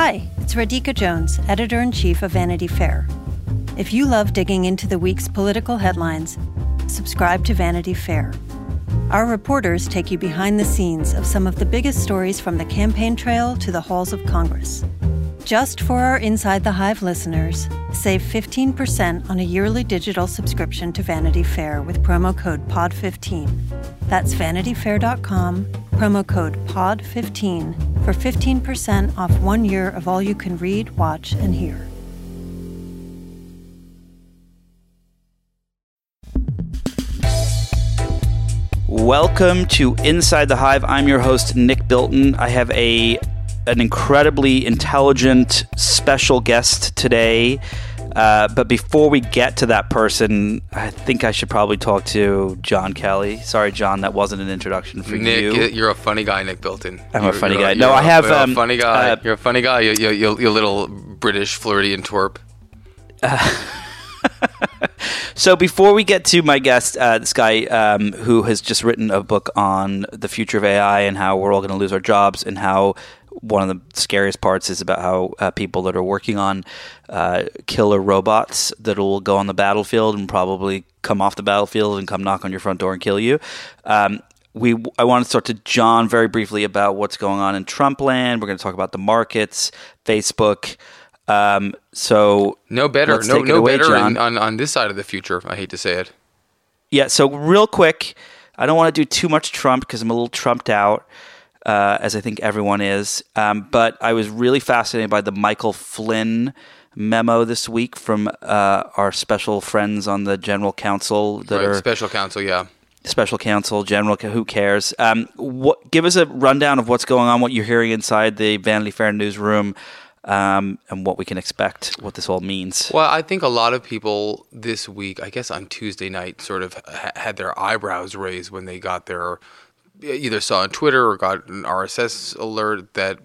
Hi, it's Radhika Jones, Editor-in-Chief of Vanity Fair. If you love digging into the week's political headlines, subscribe to Vanity Fair. Our reporters take you behind the scenes of some of the biggest stories from the campaign trail to the halls of Congress. Just for our Inside the Hive listeners, save 15% on a yearly digital subscription to Vanity Fair with promo code POD15. That's vanityfair.com, promo code POD15 for 15% off 1 year of all you can read, watch, and hear. Welcome to Inside the Hive. I'm your host, Nick Bilton. I have an incredibly intelligent special guest today. But before we get to that person, I think I should probably talk to John Kelly. Sorry, John, that wasn't an introduction for you. Nick, you're a funny guy, Nick Bilton. I'm a funny guy. No, I have... You're a funny guy. You're a funny guy. You little British Floridian twerp. So before we get to my guest, this guy who has just written a book on the future of AI and how we're all going to lose our jobs, and how one of the scariest parts is about how people that are working on killer robots that will go on the battlefield and probably come off the battlefield and come knock on your front door and kill you. I want to talk to John very briefly about what's going on in Trump land. We're going to talk about the markets, Facebook. So no better, John. on this side of the future. I hate to say it. Yeah. So real quick, I don't want to do too much Trump because I'm a little Trumped out, as I think everyone is. But I was really fascinated by the Michael Flynn memo this week from our special friends on the General Counsel Special Counsel, yeah. Special Counsel, General, who cares? Give us a rundown of what's going on, what you're hearing inside the Vanity Fair newsroom. And what we can expect, what this all means. Well, I think a lot of people this week, I guess on Tuesday night, sort of had their eyebrows raised when they got either saw on Twitter or got an RSS alert that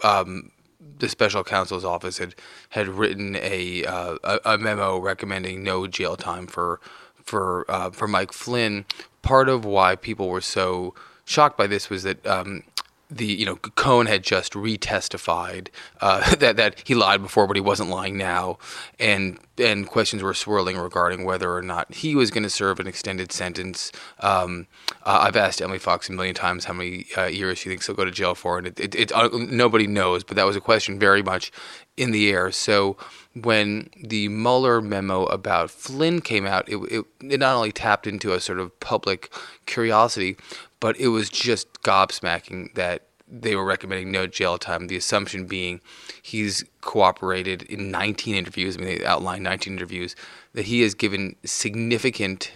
the special counsel's office had written a memo recommending no jail time for Mike Flynn. Part of why people were so shocked by this was that Cohen had just retestified that he lied before, but he wasn't lying now, and questions were swirling regarding whether or not he was going to serve an extended sentence. I've asked Emily Fox a million times how many years she thinks he'll go to jail for, and it nobody knows. But that was a question very much in the air. So when the Mueller memo about Flynn came out, it not only tapped into a sort of public curiosity, but it was just gobsmacking that they were recommending no jail time. The assumption being he's cooperated in 19 interviews. I mean, they outlined 19 interviews, that he has given significant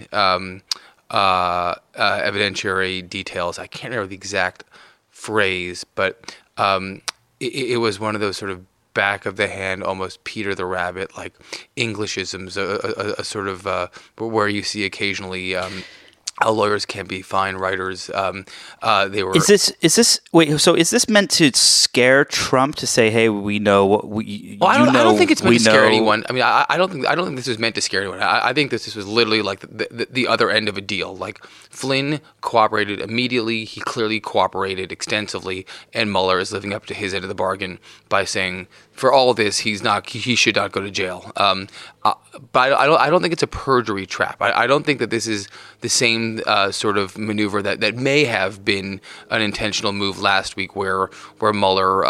evidentiary details. I can't remember the exact phrase, but it was one of those sort of back of the hand, almost Peter the Rabbit, like Englishisms, a sort of where you see occasionally lawyers can be fine writers. They were. Is this meant to scare Trump, to say, "Hey, we know what we"? Well, I don't think it's meant to scare anyone. I mean, I don't think this was meant to scare anyone. I think this was literally like the other end of a deal. Like, Flynn cooperated immediately. He clearly cooperated extensively, and Mueller is living up to his end of the bargain by saying, for all this, he should not go to jail. But I don't think it's a perjury trap. I don't think that this is the same sort of maneuver that may have been an intentional move last week, where Mueller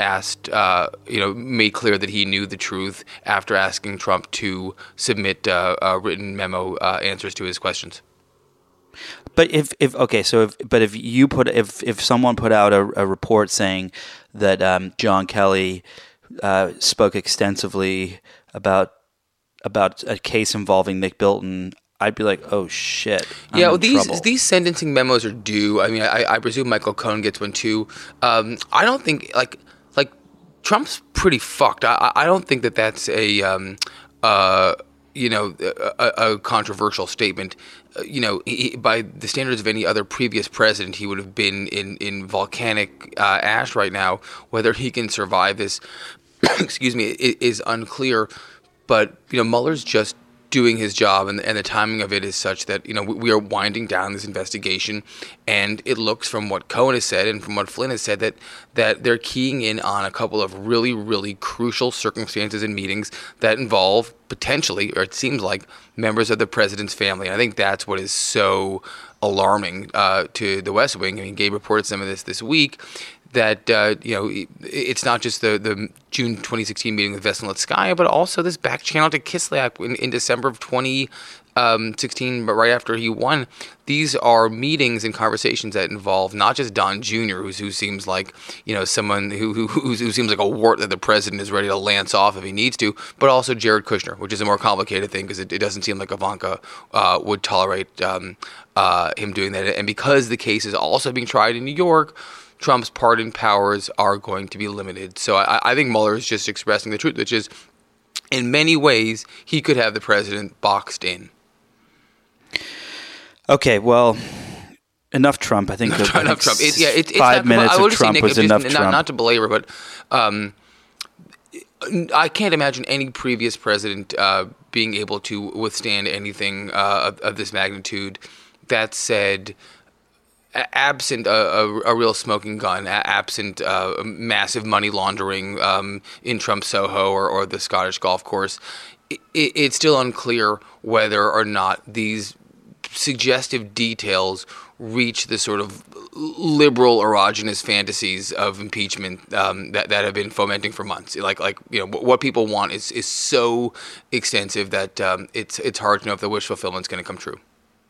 made clear that he knew the truth after asking Trump to submit written memo answers to his questions. But if someone put out a report saying that John Kelly spoke extensively about a case involving Nick Bilton, I'd be like, oh shit. These sentencing memos are due. I mean, I presume Michael Cohen gets one too. I don't think like Trump's pretty fucked. I don't think that's a controversial statement. By the standards of any other previous president, he would have been in volcanic ash right now. Whether he can survive this, excuse me, is unclear. But Mueller's just doing his job, and the timing of it is such that, you know, we are winding down this investigation, and it looks, from what Cohen has said and from what Flynn has said, that they're keying in on a couple of really, really crucial circumstances and meetings that involve potentially, or it seems like, members of the president's family. And I think that's what is so alarming to the West Wing. I mean, Gabe reported some of this week, that you know, it's not just the June 2016 meeting with Veselnitskaya, but also this back channel to Kislyak in December of 2016, but right after he won. These are meetings and conversations that involve not just Don Jr., who seems like, you know, someone who seems like a wart that the president is ready to lance off if he needs to, but also Jared Kushner, which is a more complicated thing because it doesn't seem like Ivanka would tolerate him doing that. And because the case is also being tried in New York, Trump's pardon powers are going to be limited. So I think Mueller is just expressing the truth, which is, in many ways, he could have the president boxed in. Okay, well, enough Trump. I think enough Trump. It's 5 minutes of Trump was enough Trump. Not to belabor, but I can't imagine any previous president being able to withstand anything of this magnitude. That said, absent a real smoking gun, absent massive money laundering in Trump Soho or the Scottish golf course, it's still unclear whether or not these suggestive details reach the sort of liberal erogenous fantasies of impeachment that have been fomenting for months. Like you know, what people want is so extensive that it's hard to know if the wish fulfillment is going to come true.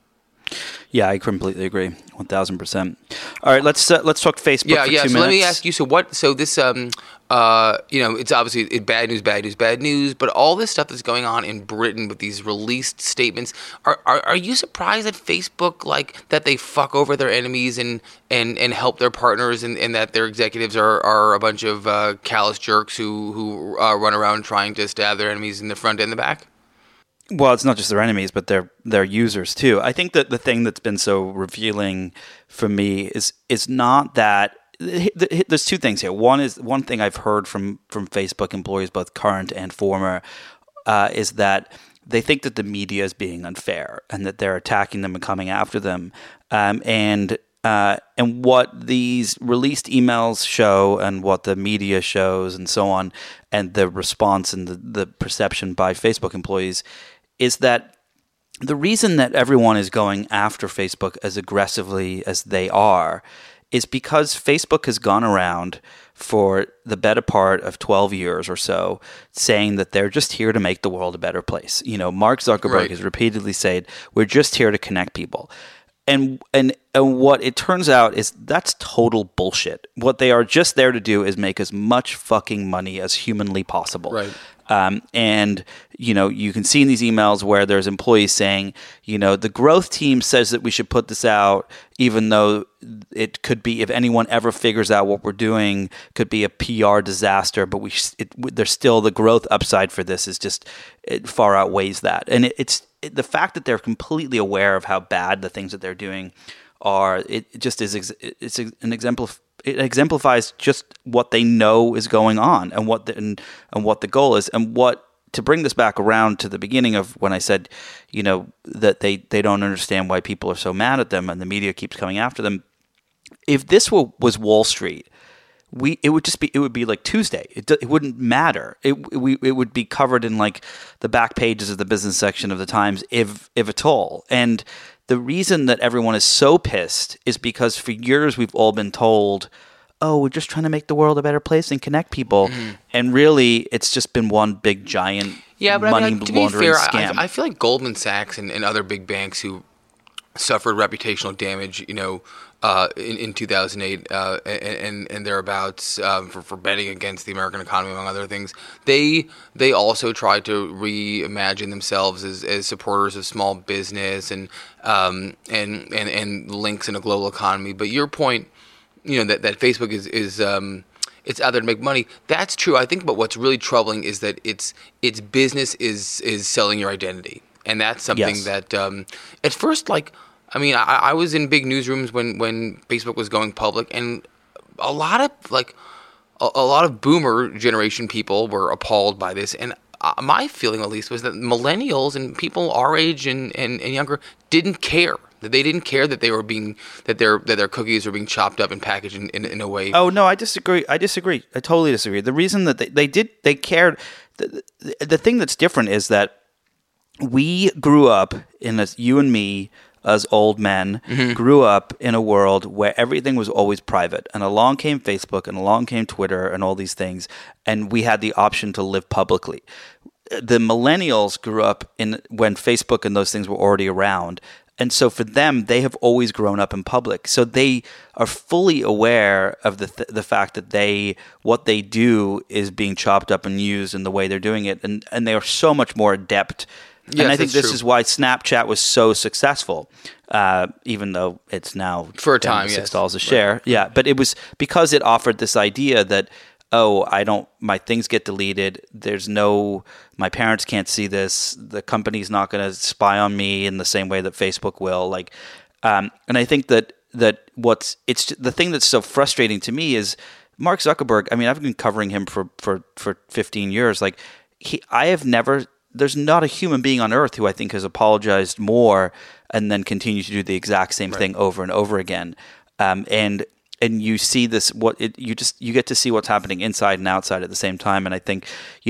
Yeah, I completely agree, 1,000%. All right, let's talk Facebook for 2 minutes. So let me ask you. So this, you know, it's obviously bad news. But all this stuff that's going on in Britain with these released statements, are you surprised that Facebook, like, that they fuck over their enemies and help their partners, and that their executives are a bunch of callous jerks who run around trying to stab their enemies in the front and the back? Well, it's not just their enemies, but their users too. I think that the thing that's been so revealing for me is not that. There's two things here. One thing I've heard from Facebook employees, both current and former, is that they think that the media is being unfair and that they're attacking them and coming after them. And what these released emails show, and what the media shows, and so on, and the response and the perception by Facebook employees, is that the reason that everyone is going after Facebook as aggressively as they are is because Facebook has gone around for the better part of 12 years or so saying that they're just here to make the world a better place. You know, Mark Zuckerberg has repeatedly said, we're just here to connect people. And what it turns out is that's total bullshit. What they are just there to do is make as much fucking money as humanly possible. Right. And, you know, you can see in these emails where there's employees saying, you know, the growth team says that we should put this out, even though it could be, if anyone ever figures out what we're doing, could be a PR disaster. But there's still the growth upside for this is just, it far outweighs that. And it's the fact that they're completely aware of how bad the things that they're doing are. It just is. It's an example of. It exemplifies just what they know is going on, and what the goal is, and what, to bring this back around to the beginning of when I said, you know, that they don't understand why people are so mad at them and the media keeps coming after them. If this was Wall Street, it would be like Tuesday. It wouldn't matter. It would be covered in like the back pages of the business section of the Times, if at all. And the reason that everyone is so pissed is because for years we've all been told, oh, we're just trying to make the world a better place and connect people. Mm-hmm. And really, it's just been one big giant money laundering scam. I feel like Goldman Sachs and other big banks who suffered reputational damage, you know, in 2008 and thereabouts for betting against the American economy, among other things. They also tried to reimagine themselves as supporters of small business and links in a global economy. But your point, you know, that Facebook is it's out there to make money. That's true, I think. But what's really troubling is that its business is selling your identity, and that's something that at first, like. I mean, I was in big newsrooms when Facebook was going public, and a lot of boomer generation people were appalled by this. And my feeling at least was that millennials and people our age and younger didn't care. That they didn't care that they were being that their cookies were being chopped up and packaged in a way. Oh no, I disagree. I totally disagree. The reason that they cared. The thing that's different is that we grew up you and me as old men grew up in a world where everything was always private, and along came Facebook and along came Twitter and all these things, and we had the option to live publicly. The millennials grew up when Facebook and those things were already around. And so for them, they have always grown up in public. So they are fully aware of the fact that what they do is being chopped up and used in the way they're doing it. And they are so much more adept. Yes, and I think this true. is why Snapchat was so successful, even though it's now for a down time, to $6 a share. Right. Yeah, but it was because it offered this idea that, my things get deleted. My parents can't see this. The company's not going to spy on me in the same way that Facebook will. And I think that the thing that's so frustrating to me is Mark Zuckerberg. I mean, I've been covering him for 15 years. There's not a human being on earth who I think has apologized more and then continues to do the exact same thing over and over again. And you see this, you get to see what's happening inside and outside at the same time. And I think,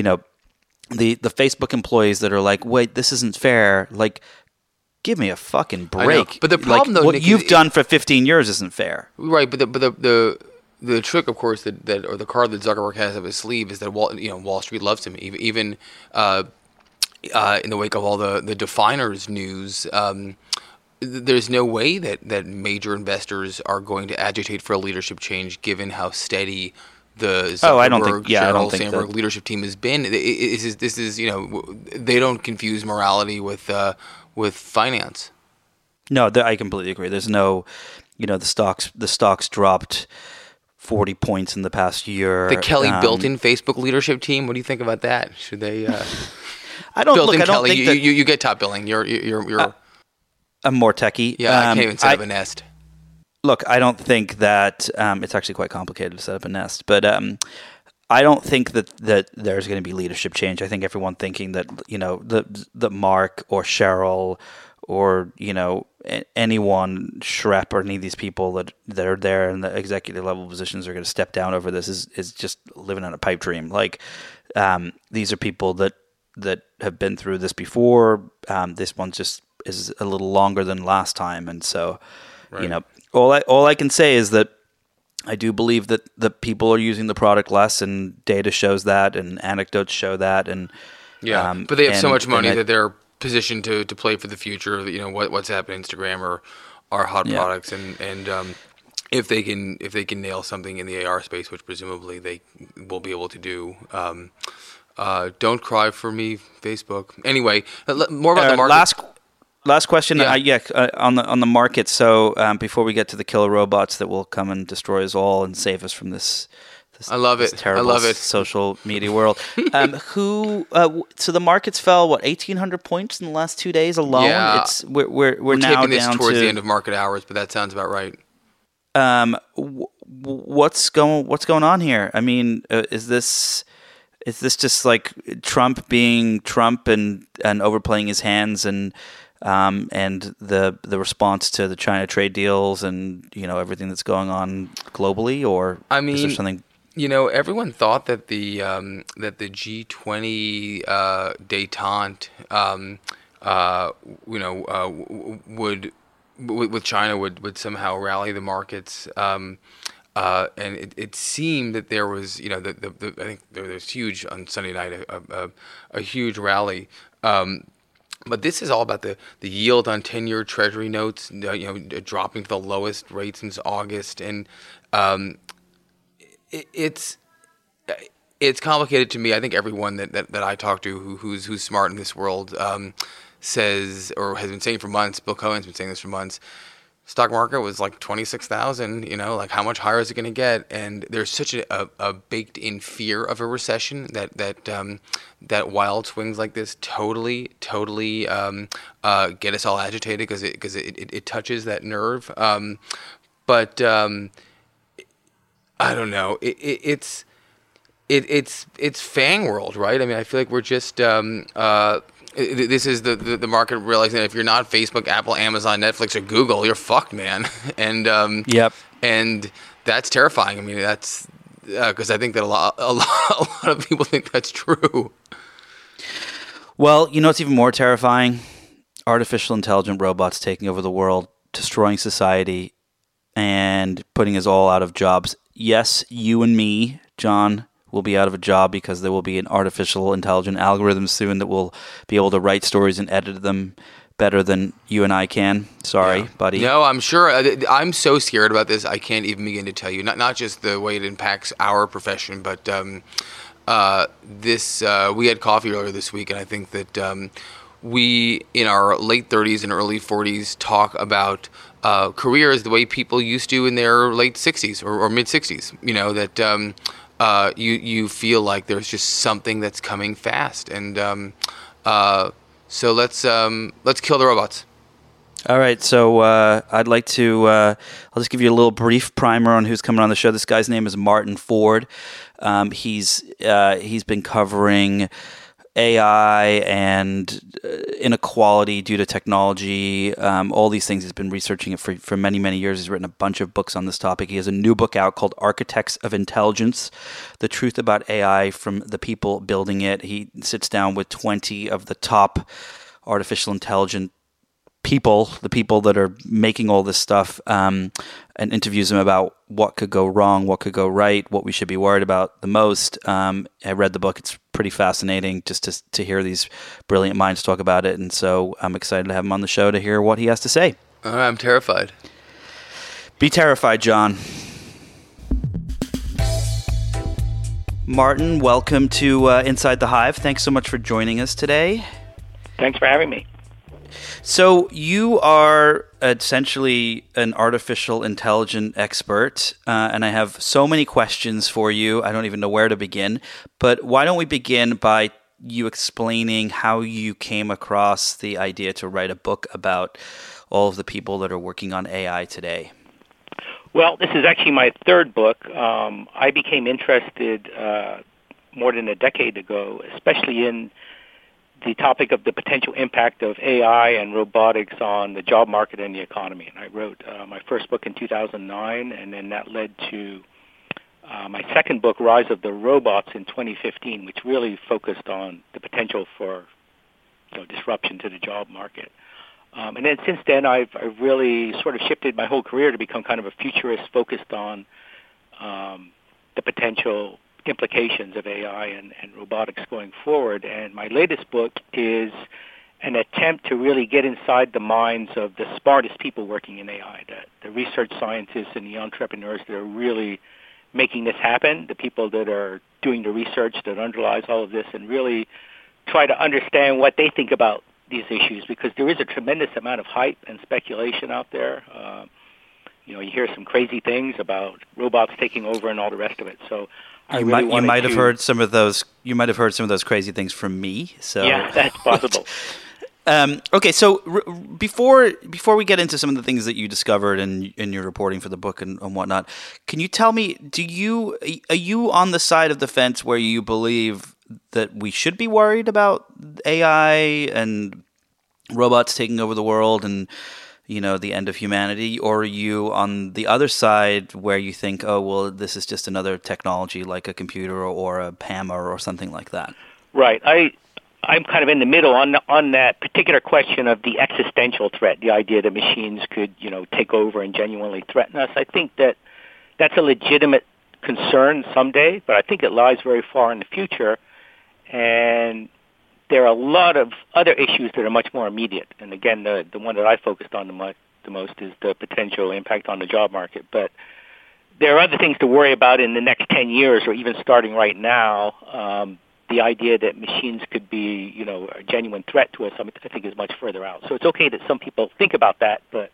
the Facebook employees that are like, wait, this isn't fair. Like, give me a fucking break. But the problem, though, what Nick, you've done for 15 years isn't fair. Right. But the trick, of course, that or the card that Zuckerberg has up his sleeve is that Wall Street loves him. Even in the wake of all the Definers news. There's no way that major investors are going to agitate for a leadership change, given how steady the Sheryl Sandberg leadership team has been. This is they don't confuse morality with finance. No, I completely agree. There's no, the stocks dropped 40 points in the past year. The Kelly built-in Facebook leadership team. What do you think about that? Should they? I don't built-in look. I don't Kelly, think that you get top billing. You're I'm more techie. Yeah, I can't even set up a Nest. Look, I don't think that it's actually quite complicated to set up a Nest, but I don't think that there's going to be leadership change. I think everyone thinking that that Mark or Sheryl or anyone, Shrep or any of these people that are there in the executive level positions are going to step down over this is just living on a pipe dream. Like these are people that have been through this before. This one just is a little longer than last time, and so all I can say is that I do believe that the people are using the product less, and data shows that, and anecdotes show that, and but they have so much money that they're positioned to play for the future. WhatsApp and Instagram are hot products, and if they can nail something in the AR space, which presumably they will be able to do. Don't cry for me, Facebook. Anyway, more about the market. Last question. On the market. So before we get to the killer robots that will come and destroy us all and save us from this I love it. Terrible I love it. Social media world. So the markets fell 1,800 points in the last 2 days alone. Yeah, we're now taking this down towards to the end of market hours, but that sounds about right. What's going on here? I mean, is this just like Trump being Trump and overplaying his hands and the response to the China trade deals and everything that's going on globally, or is there something? Everyone thought that the G20 détente with China would somehow rally the markets. And it seemed that there was, I think there was huge on Sunday night, a huge rally. But this is all about the yield on 10-year Treasury notes, dropping to the lowest rate since August, and it's complicated to me. I think everyone that I talk to who's smart in this world says, or has been saying for months. Bill Cohen's been saying this for months. Stock market was like 26,000, like how much higher is it going to get? And there's such a baked-in fear of a recession that wild swings like this totally get us all agitated because it touches that nerve. But I don't know. It's it's FANG world, right? I mean, I feel like we're just this is the market realizing that if you're not Facebook, Apple, Amazon, Netflix, or Google, you're fucked, man. And Yep. And that's terrifying. I mean, that's because I think that a lot of people think that's true. Well, you know what's even more terrifying? Artificial intelligent robots taking over the world, destroying society, and putting us all out of jobs. Yes, you and me, John, will be out of a job because there will be an artificial intelligent algorithm soon that will be able to write stories and edit them better than you and I can. Sorry, buddy. No, I'm sure. I'm so scared about this. I can't even begin to tell you. Not just the way it impacts our profession, but we had coffee earlier this week, and I think that we, in our late 30s and early 40s, talk about careers the way people used to in their late 60s or mid 60s. You know, that you feel like there's just something that's coming fast, and so let's kill the robots. All right, so I'd like to I'll just give you a little brief primer on who's coming on the show. This guy's name is Martin Ford. He's been covering AI and inequality due to technology, all these things. He's been researching it for many, many years. He's written a bunch of books on this topic. He has a new book out called Architects of Intelligence, The Truth About AI from the People Building It. He sits down with 20 of the top artificial intelligent people, the people that are making all this stuff, and interviews them about what could go wrong, what could go right, what we should be worried about the most. I read the book. It's pretty fascinating just to hear these brilliant minds talk about it. And so I'm excited to have him on the show to hear what he has to say. I'm terrified. Be terrified, John. Martin, welcome to Inside the Hive. Thanks so much for joining us today. Thanks for having me. So you are essentially an artificial intelligence expert, and I have so many questions for you. I don't even know where to begin. But why don't we begin by you explaining how you came across the idea to write a book about all of the people that are working on AI today? Well, this is actually my third book. I became interested more than a decade ago, especially in the topic of the potential impact of AI and robotics on the job market and the economy. And I wrote my first book in 2009, and then that led to my second book, Rise of the Robots, in 2015, which really focused on the potential for disruption to the job market. And then since then, I've really sort of shifted my whole career to become kind of a futurist focused on the potential implications of AI and robotics going forward. And my latest book is an attempt to really get inside the minds of the smartest people working in AI, the research scientists and the entrepreneurs that are really making this happen, the people that are doing the research that underlies all of this, and really try to understand what they think about these issues, because there is a tremendous amount of hype and speculation out there. You hear some crazy things about robots taking over and all the rest of it. So you might have heard some of those. You might have heard some of those crazy things from me. So yeah, that's possible. Okay, so before we get into some of the things that you discovered in your reporting for the book and whatnot, can you tell me, are you on the side of the fence where you believe that we should be worried about AI and robots taking over the world and the end of humanity, or are you on the other side where you think, oh, well, this is just another technology like a computer or a hammer or something like that? Right. I'm kind of in the middle on that particular question of the existential threat, the idea that machines could, take over and genuinely threaten us. I think that's a legitimate concern someday, but I think it lies very far in the future. And there are a lot of other issues that are much more immediate. And again, the one that I focused on the most is the potential impact on the job market. But there are other things to worry about in the next 10 years or even starting right now. The idea that machines could be, a genuine threat to us, I think is much further out. So it's okay that some people think about that, but,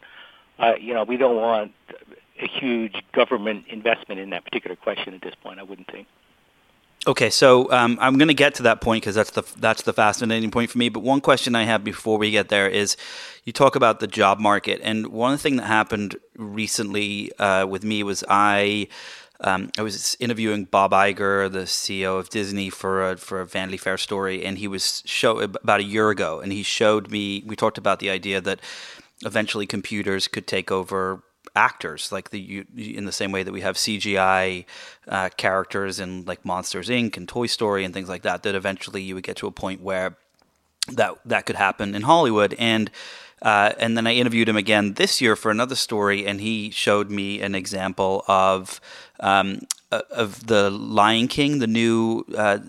we don't want a huge government investment in that particular question at this point, I wouldn't think. Okay, so I'm going to get to that point because that's the fascinating point for me. But one question I have before we get there is, you talk about the job market, and one thing that happened recently with me was I I was interviewing Bob Iger, the CEO of Disney, for a Vanity Fair story, and he was about a year ago, and he showed me. We talked about the idea that eventually computers could take over actors, like in the same way that we have CGI characters in like Monsters Inc. and Toy Story and things like that. That eventually you would get to a point where that could happen in Hollywood. And then I interviewed him again this year for another story, and he showed me an example of the Lion King, the new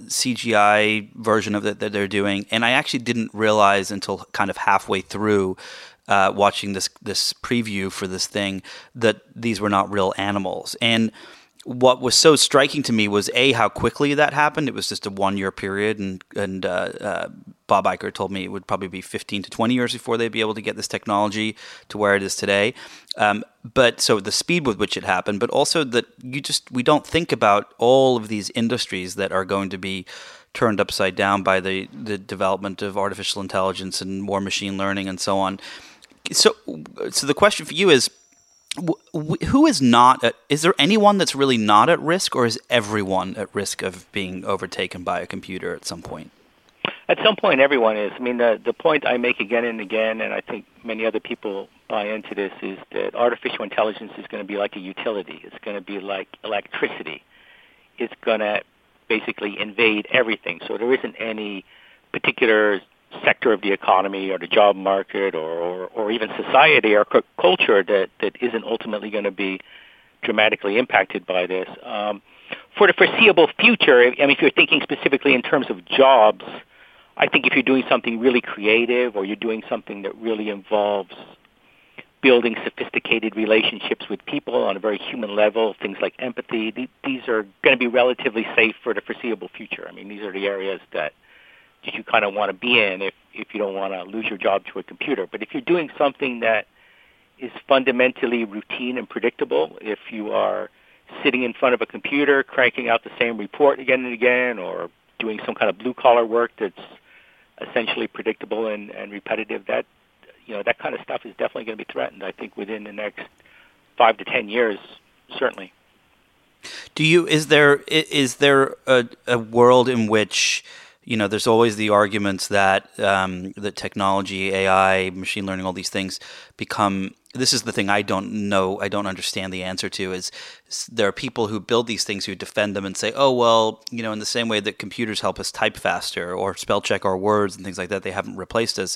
CGI version of it that they're doing. And I actually didn't realize until kind of halfway through watching this preview for this thing that these were not real animals. And what was so striking to me was how quickly that happened. It was just a 1 year period, and Bob Iger told me it would probably be 15 to 20 years before they'd be able to get this technology to where it is today. But so the speed with which it happened, but also that we don't think about all of these industries that are going to be turned upside down by the development of artificial intelligence and more machine learning and so on. So the question for you is, who is not is there anyone that's really not at risk, or is everyone at risk of being overtaken by a computer at some point? At some point, everyone is. I mean, the point I make again and again, and I think many other people buy into this, is that artificial intelligence is going to be like a utility. It's going to be like electricity. It's going to basically invade everything. So there isn't any particular sector of the economy or the job market or even society or culture that isn't ultimately going to be dramatically impacted by this. For the foreseeable future, I mean, if you're thinking specifically in terms of jobs, I think if you're doing something really creative or you're doing something that really involves building sophisticated relationships with people on a very human level, things like empathy, these are going to be relatively safe for the foreseeable future. I mean, these are the areas that you kind of want to be in if you don't want to lose your job to a computer. But if you're doing something that is fundamentally routine and predictable, if you are sitting in front of a computer cranking out the same report again and again, or doing some kind of blue-collar work that's essentially predictable and repetitive, that kind of stuff is definitely going to be threatened, I think, within the next 5 to 10 years, certainly. Is there a world in which, there's always the arguments that that technology, AI, machine learning, all these things become. This is the thing I don't understand the answer to. Is there are people who build these things who defend them and say, oh well, in the same way that computers help us type faster or spell check our words and things like that, they haven't replaced us.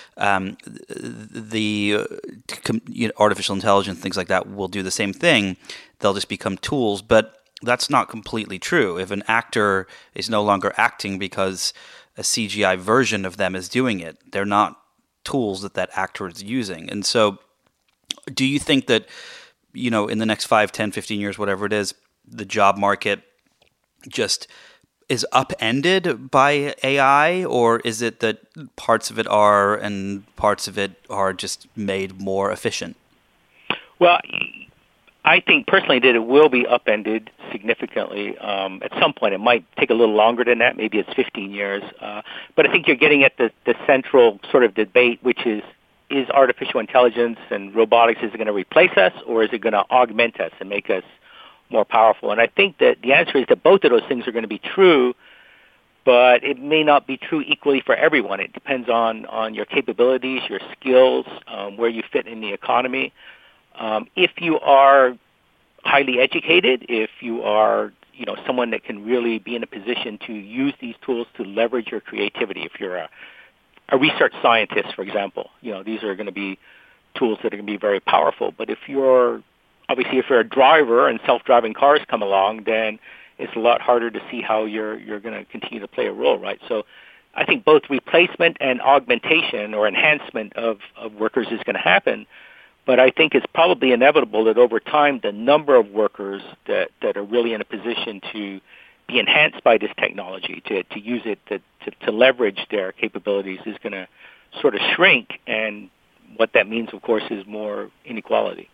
Artificial intelligence, things like that, will do the same thing. They'll just become tools, but that's not completely true. If an actor is no longer acting because a CGI version of them is doing it, they're not tools that actor is using. And so do you think that, in the next 5, 10, 15 years, whatever it is, the job market just is upended by AI, or is it that parts of it are and parts of it are just made more efficient? Well, I think personally that it will be upended significantly. At some point, it might take a little longer than that. Maybe it's 15 years. But I think you're getting at the central sort of debate, which is artificial intelligence and robotics, is it going to replace us, or is it going to augment us and make us more powerful? And I think that the answer is that both of those things are going to be true, but it may not be true equally for everyone. It depends on your capabilities, your skills, where you fit in the economy. If you are highly educated, if you are someone that can really be in a position to use these tools to leverage your creativity, if you're a research scientist, for example, these are going to be tools that are going to be very powerful. But if you're a driver and self-driving cars come along, then it's a lot harder to see how you're going to continue to play a role, right? So I think both replacement and augmentation or enhancement of workers is going to happen. But I think it's probably inevitable that over time, the number of workers that are really in a position to be enhanced by this technology, to use it, to leverage their capabilities, is going to sort of shrink. And what that means, of course, is more inequality.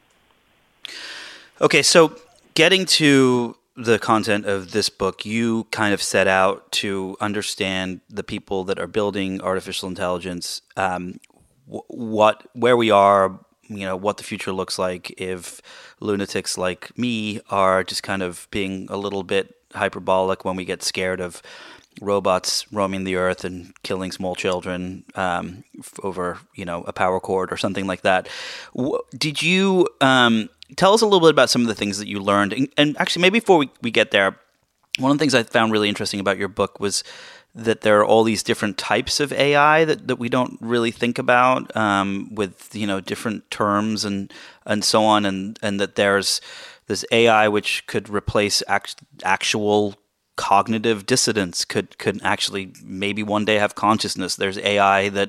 Okay, so getting to the content of this book, you kind of set out to understand the people that are building artificial intelligence, where we are, what the future looks like if lunatics like me are just kind of being a little bit hyperbolic when we get scared of robots roaming the earth and killing small children over, a power cord or something like that. Did you tell us a little bit about some of the things that you learned? And actually, maybe before we get there, one of the things I found really interesting about your book was that there are all these different types of AI that we don't really think about, with different terms and so on, and that there's this AI which could replace actual cognitive dissonance, could actually maybe one day have consciousness. There's AI that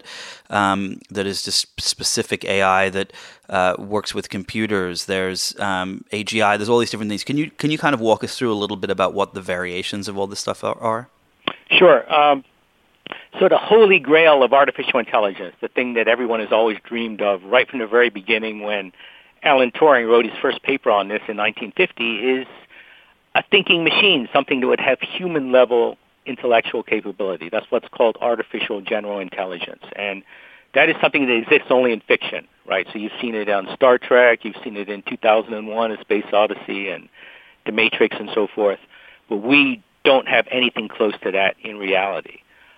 is just specific AI that works with computers. There's AGI. There's all these different things. Can you kind of walk us through a little bit about what the variations of all this stuff are? Sure. So the holy grail of artificial intelligence, the thing that everyone has always dreamed of right from the very beginning when Alan Turing wrote his first paper on this in 1950, is a thinking machine, something that would have human-level intellectual capability. That's what's called artificial general intelligence. And that is something that exists only in fiction, right? So you've seen it on Star Trek, you've seen it in 2001, A Space Odyssey, and The Matrix, and so forth. But we don't have anything close to that in reality.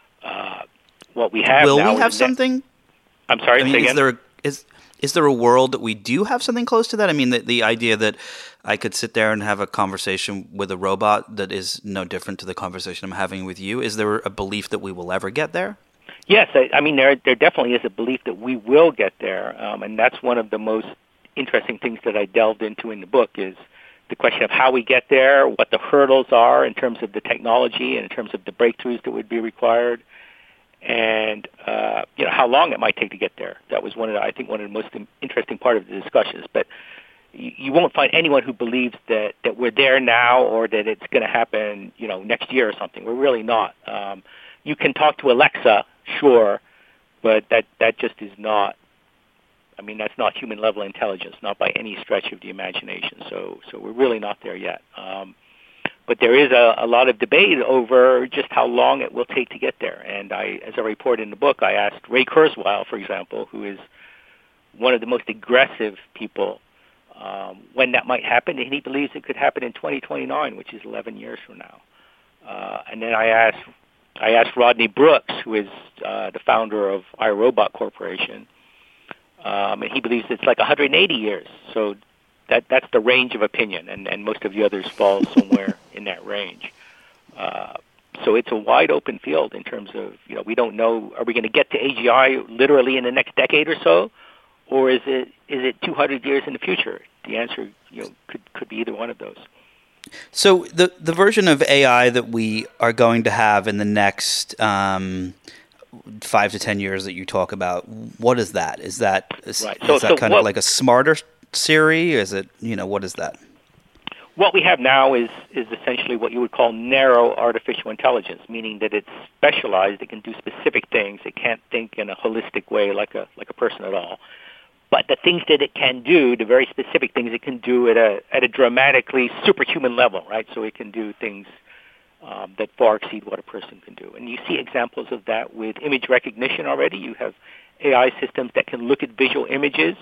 What we have Will now we have something? I'm sorry, say again? Is there a world that we do have something close to that? I mean, the idea that I could sit there and have a conversation with a robot that is no different to the conversation I'm having with you. Is there a belief that we will ever get there? Yes, I mean, there definitely is a belief that we will get there, and that's one of the most interesting things that I delved into in the book is the question of how we get there, what the hurdles are in terms of the technology and in terms of the breakthroughs that would be required, and how long it might take to get there. That was one of the most interesting part of the discussions. But you won't find anyone who believes that we're there now or that it's going to happen, next year or something. We're really not. You can talk to Alexa, sure, but that just is not. I mean, that's not human level intelligence, not by any stretch of the imagination. So we're really not there yet. But there is a lot of debate over just how long it will take to get there. And as I report in the book, I asked Ray Kurzweil, for example, who is one of the most aggressive people, when that might happen, and he believes it could happen in 2029, which is 11 years from now. And then I asked Rodney Brooks, who is the founder of iRobot Corporation, and he believes it's like 180 years. So that's the range of opinion, and most of the others fall somewhere in that range. So it's a wide open field in terms of, we don't know, are we going to get to AGI literally in the next decade or so, or is it 200 years in the future? The answer, could be either one of those. So the version of AI that we are going to have in the next 5 to 10 years that you talk about, what is that? Is that kind of like a smarter Siri? Is it, what is that? What we have now is essentially what you would call narrow artificial intelligence, meaning that it's specialized. It can do specific things. It can't think in a holistic way like a person at all. But the things that it can do, the very specific things it can do at a dramatically superhuman level, right? So it can do things that far exceed what a person can do. And you see examples of that with image recognition already. You have AI systems that can look at visual images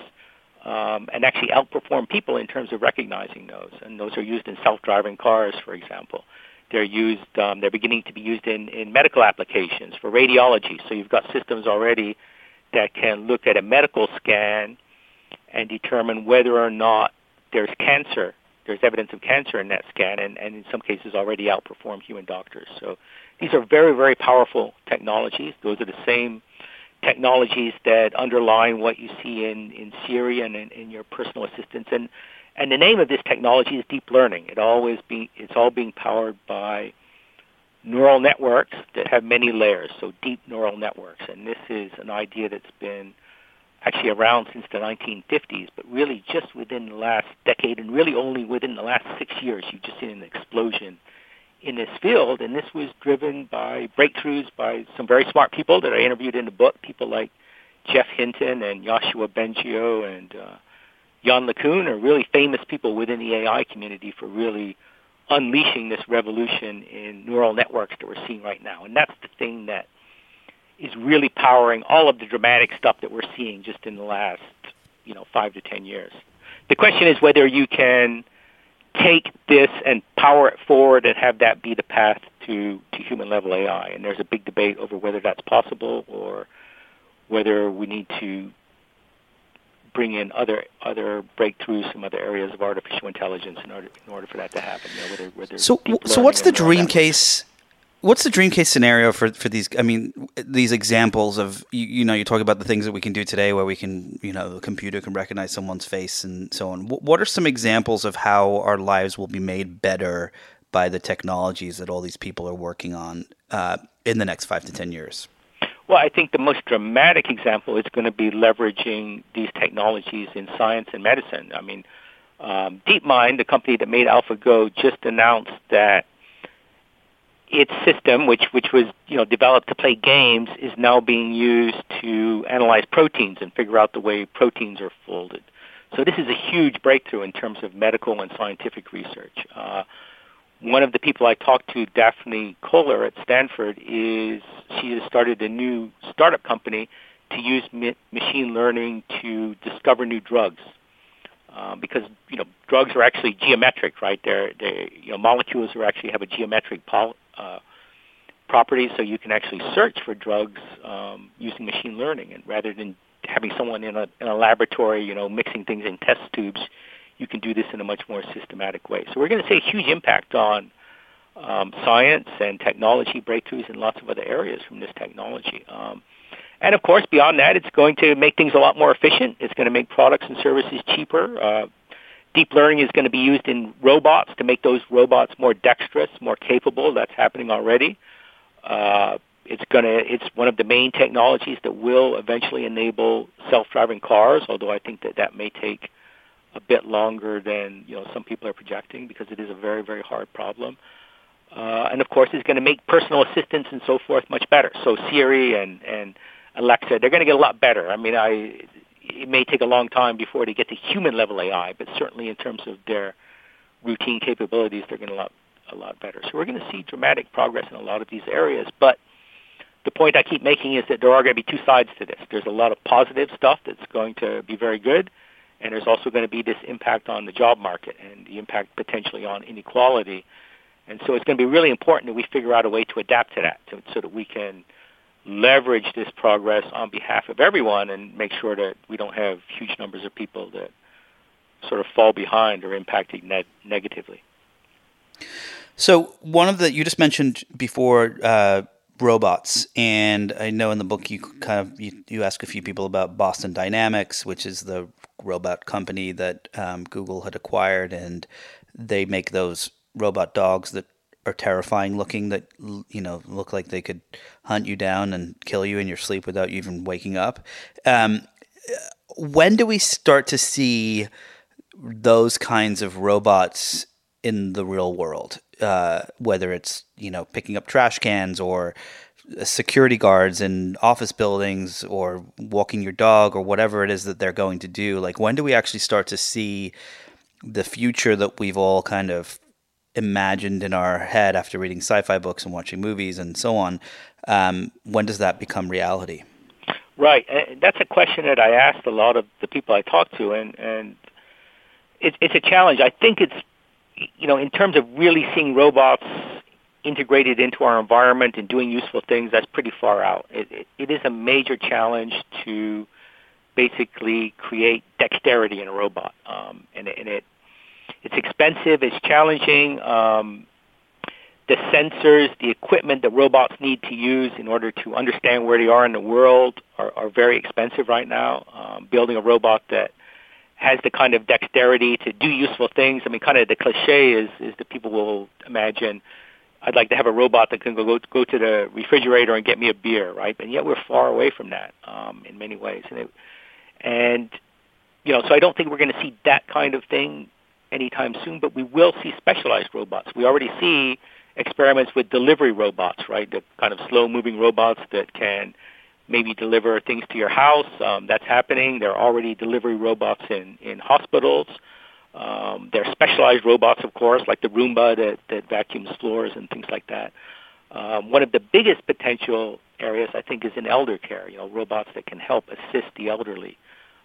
and actually outperform people in terms of recognizing those. And those are used in self-driving cars, for example. They're beginning to be used in medical applications for radiology. So you've got systems already that can look at a medical scan and determine whether or not there's cancer. There's evidence of cancer in that scan, and in some cases already outperform human doctors. So these are very, very powerful technologies. Those are the same technologies that underline what you see in Siri and in your personal assistants. And the name of this technology is deep learning. It's all being powered by neural networks that have many layers, so deep neural networks. And this is an idea that's been actually around since the 1950s, but really just within the last decade, and really only within the last 6 years, you've just seen an explosion in this field. And this was driven by breakthroughs by some very smart people that I interviewed in the book, people like Jeff Hinton and Yoshua Bengio and Yann LeCun are really famous people within the AI community for really unleashing this revolution in neural networks that we're seeing right now. And that's the thing that is really powering all of the dramatic stuff that we're seeing just in the last 5 to 10 years. The question is whether you can take this and power it forward and have that be the path to human-level AI. And there's a big debate over whether that's possible or whether we need to bring in other breakthroughs from other areas of artificial intelligence in order for that to happen. So what's the dream case? What's the dream case scenario for these? I mean, these examples of you talk about the things that we can do today, where we can the computer can recognize someone's face and so on. What are some examples of how our lives will be made better by the technologies that all these people are working on in the next 5 to 10 years? Well, I think the most dramatic example is going to be leveraging these technologies in science and medicine. I mean, DeepMind, the company that made AlphaGo, just announced that its system, which was developed to play games, is now being used to analyze proteins and figure out the way proteins are folded. So this is a huge breakthrough in terms of medical and scientific research. One of the people I talked to, Daphne Koller at Stanford, she has started a new startup company to use machine learning to discover new drugs. Because drugs are actually geometric, right? Molecules actually have a geometric properties, so you can actually search for drugs using machine learning, and rather than having someone in a laboratory, mixing things in test tubes, you can do this in a much more systematic way. So we're going to see a huge impact on science and technology breakthroughs in lots of other areas from this technology. And of course, beyond that, it's going to make things a lot more efficient. It's going to make products and services cheaper. Deep learning is going to be used in robots to make those robots more dexterous, more capable. That's happening already. It's one of the main technologies that will eventually enable self-driving cars, although I think that may take a bit longer than some people are projecting, because it is a very, very hard problem. And of course, it's going to make personal assistance and so forth much better. So Siri and Alexa, they're going to get a lot better. I mean, it may take a long time before they get to human-level AI, but certainly in terms of their routine capabilities, they're getting a lot better. So we're going to see dramatic progress in a lot of these areas. But the point I keep making is that there are going to be two sides to this. There's a lot of positive stuff that's going to be very good, and there's also going to be this impact on the job market and the impact potentially on inequality. And so it's going to be really important that we figure out a way to adapt to that so that we can leverage this progress on behalf of everyone and make sure that we don't have huge numbers of people that sort of fall behind or impacted negatively. So you just mentioned before robots, and I know in the book you ask a few people about Boston Dynamics, which is the robot company that Google had acquired, and they make those robot dogs that are terrifying looking, that look like they could hunt you down and kill you in your sleep without you even waking up. When do we start to see those kinds of robots in the real world? Whether it's picking up trash cans or security guards in office buildings or walking your dog or whatever it is that they're going to do. Like, when do we actually start to see the future that we've all kind of imagined in our head after reading sci-fi books and watching movies and so on? When does that become reality? Right. That's a question that I asked a lot of the people I talked to, and it's a challenge. I think it's, in terms of really seeing robots integrated into our environment and doing useful things, that's pretty far out. It is a major challenge to basically create dexterity in a robot, and it's expensive, it's challenging. The sensors, the equipment that robots need to use in order to understand where they are in the world are very expensive right now. Building a robot that has the kind of dexterity to do useful things. I mean, kind of the cliche is that people will imagine, I'd like to have a robot that can go to the refrigerator and get me a beer, right? And yet we're far away from that in many ways. And so I don't think we're going to see that kind of thing anytime soon, but we will see specialized robots. We already see experiments with delivery robots, right? The kind of slow-moving robots that can maybe deliver things to your house. That's happening. There are already delivery robots in hospitals. There are specialized robots, of course, like the Roomba that vacuums floors and things like that. One of the biggest potential areas, I think, is in elder care, robots that can help assist the elderly.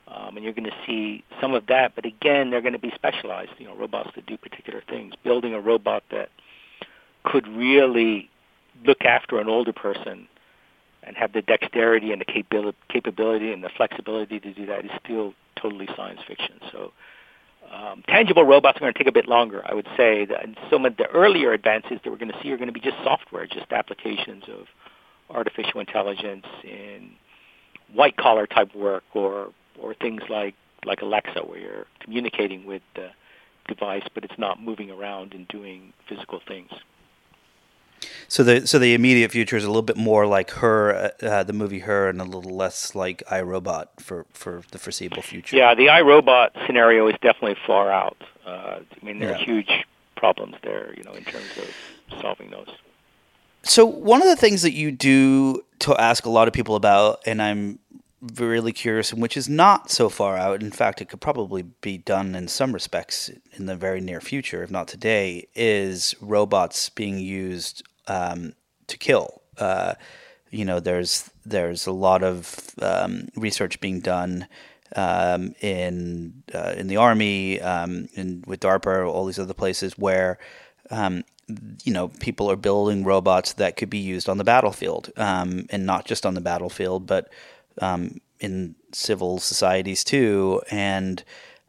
And you're going to see some of that, but again, they're going to be specialized, robots that do particular things. Building a robot that could really look after an older person and have the dexterity and the capability and the flexibility to do that is still totally science fiction. So tangible robots are going to take a bit longer, I would say. And some of the earlier advances that we're going to see are going to be just software, just applications of artificial intelligence in white-collar type work or things like Alexa, where you're communicating with the device, but it's not moving around and doing physical things. So the immediate future is a little bit more like Her, the movie Her, and a little less like iRobot for the foreseeable future. Yeah, the iRobot scenario is definitely far out. There are huge problems there, in terms of solving those. So one of the things that you do to ask a lot of people about, and I'm really curious, and which is not so far out, in fact, it could probably be done in some respects in the very near future, if not today, is robots being used to kill. There's a lot of research being done in the Army, and with DARPA, all these other places where people are building robots that could be used on the battlefield, and not just on the battlefield, but in civil societies too. And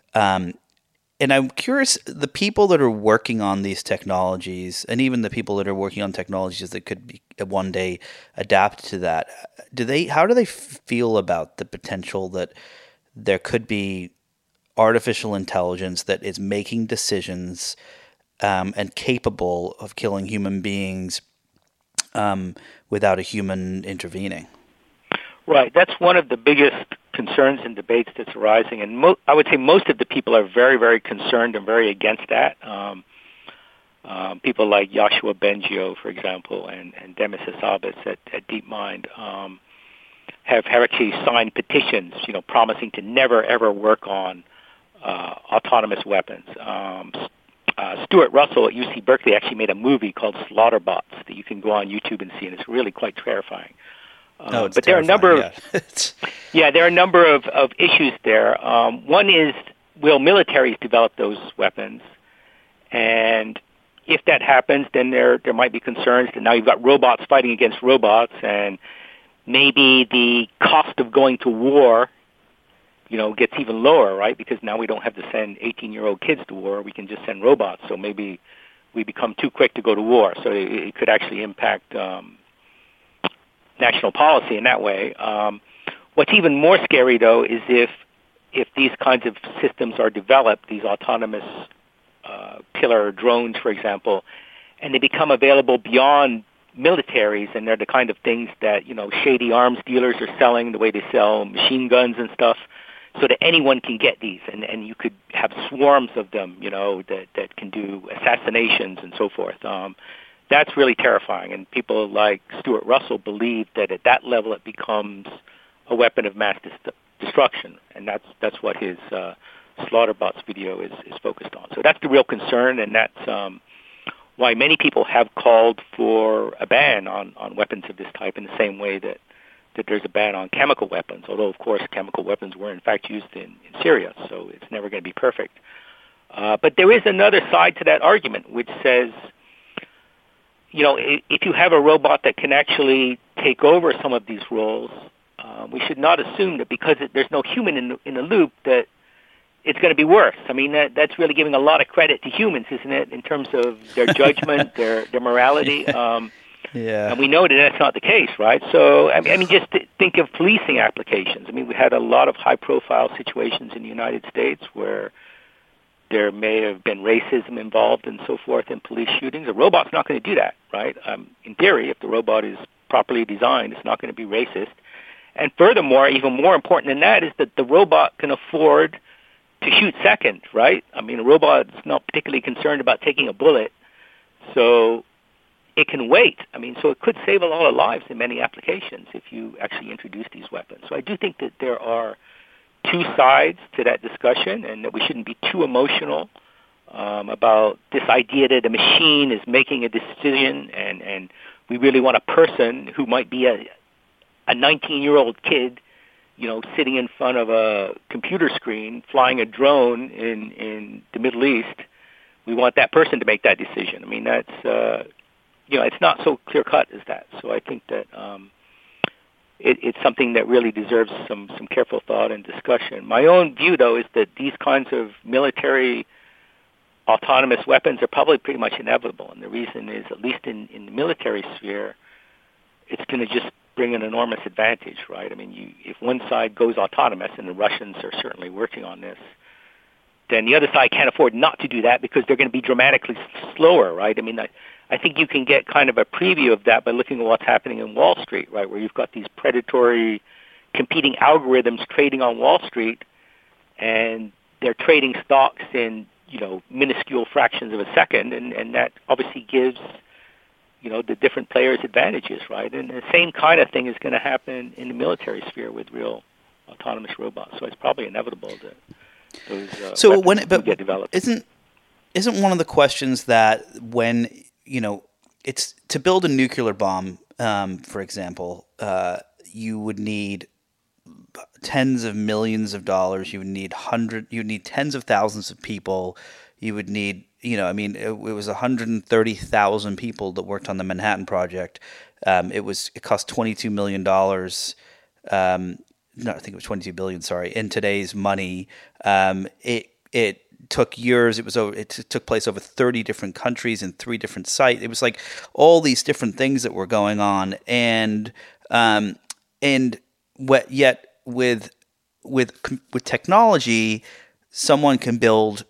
I'm curious, the people that are working on these technologies, and even the people that are working on technologies that could be one day adapt to that, how do they feel about the potential that there could be artificial intelligence that is making decisions and capable of killing human beings without a human intervening? Right. That's one of the biggest concerns and debates that's arising. And I would say most of the people are very, very concerned and very against that. People like Yoshua Bengio, for example, and Demis Hassabis at DeepMind have actually signed petitions, promising to never, ever work on autonomous weapons. Stuart Russell at UC Berkeley actually made a movie called Slaughterbots that you can go on YouTube and see, and it's really quite terrifying. But there are a number of there are a number of issues there. One is, will militaries develop those weapons? And if that happens, then there might be concerns that now you've got robots fighting against robots, and maybe the cost of going to war, gets even lower, right? Because now we don't have to send 18-year-old kids to war. We can just send robots. So maybe we become too quick to go to war. So it could actually impact national policy in that way. What's even more scary, though, is if these kinds of systems are developed, these autonomous killer drones, for example, and they become available beyond militaries, and they're the kind of things that, shady arms dealers are selling, the way they sell machine guns and stuff, so that anyone can get these, and you could have swarms of them, that can do assassinations and so forth. That's really terrifying, and people like Stuart Russell believe that at that level it becomes a weapon of mass destruction, and that's what his Slaughterbots video is focused on. So that's the real concern, and that's why many people have called for a ban on weapons of this type, in the same way that there's a ban on chemical weapons, although, of course, chemical weapons were, in fact, used in Syria, so it's never going to be perfect. But there is another side to that argument, which says, if you have a robot that can actually take over some of these roles, we should not assume that because there's no human in the loop that it's going to be worse. I mean, that's really giving a lot of credit to humans, isn't it, in terms of their judgment, their morality. And we know that that's not the case, right? So, I mean, just think of policing applications. I mean, we had a lot of high-profile situations in the United States where there may have been racism involved and so forth in police shootings. A robot's not going to do that, right? In theory, if the robot is properly designed, it's not going to be racist. And furthermore, even more important than that is that the robot can afford to shoot second, right? I mean, a robot is not particularly concerned about taking a bullet, so it can wait. I mean, so it could save a lot of lives in many applications if you actually introduce these weapons. So I do think that there are two sides to that discussion, and that we shouldn't be too emotional about this idea that a machine is making a decision, and we really want a person who might be a 19-year-old kid sitting in front of a computer screen, flying a drone in the Middle East. We want that person to make that decision. I mean, that's, it's not so clear-cut as that. So I think that it's something that really deserves some careful thought and discussion. My own view, though, is that these kinds of military autonomous weapons are probably pretty much inevitable. And the reason is, at least in the military sphere, it's going to just bring an enormous advantage, right? I mean, if one side goes autonomous, and the Russians are certainly working on this, then the other side can't afford not to do that because they're going to be dramatically slower, right? I mean, I think you can get kind of a preview of that by looking at what's happening in Wall Street, right, where you've got these predatory competing algorithms trading on Wall Street, and they're trading stocks in, minuscule fractions of a second, and that obviously gives the different players advantages, right? And the same kind of thing is going to happen in the military sphere with real autonomous robots. So it's probably inevitable that those weapons get developed. Isn't one of the questions that when it's to build a nuclear bomb, for example, you would need tens of millions of dollars. You would need tens of thousands of people. You would need, it was 130,000 people that worked on the Manhattan Project. It cost $22 million. No, I think it was 22 billion. Sorry, in today's money. It took years. It took place over 30 different countries in 3 different sites. It was like all these different things that were going on, and yet with technology, someone can build,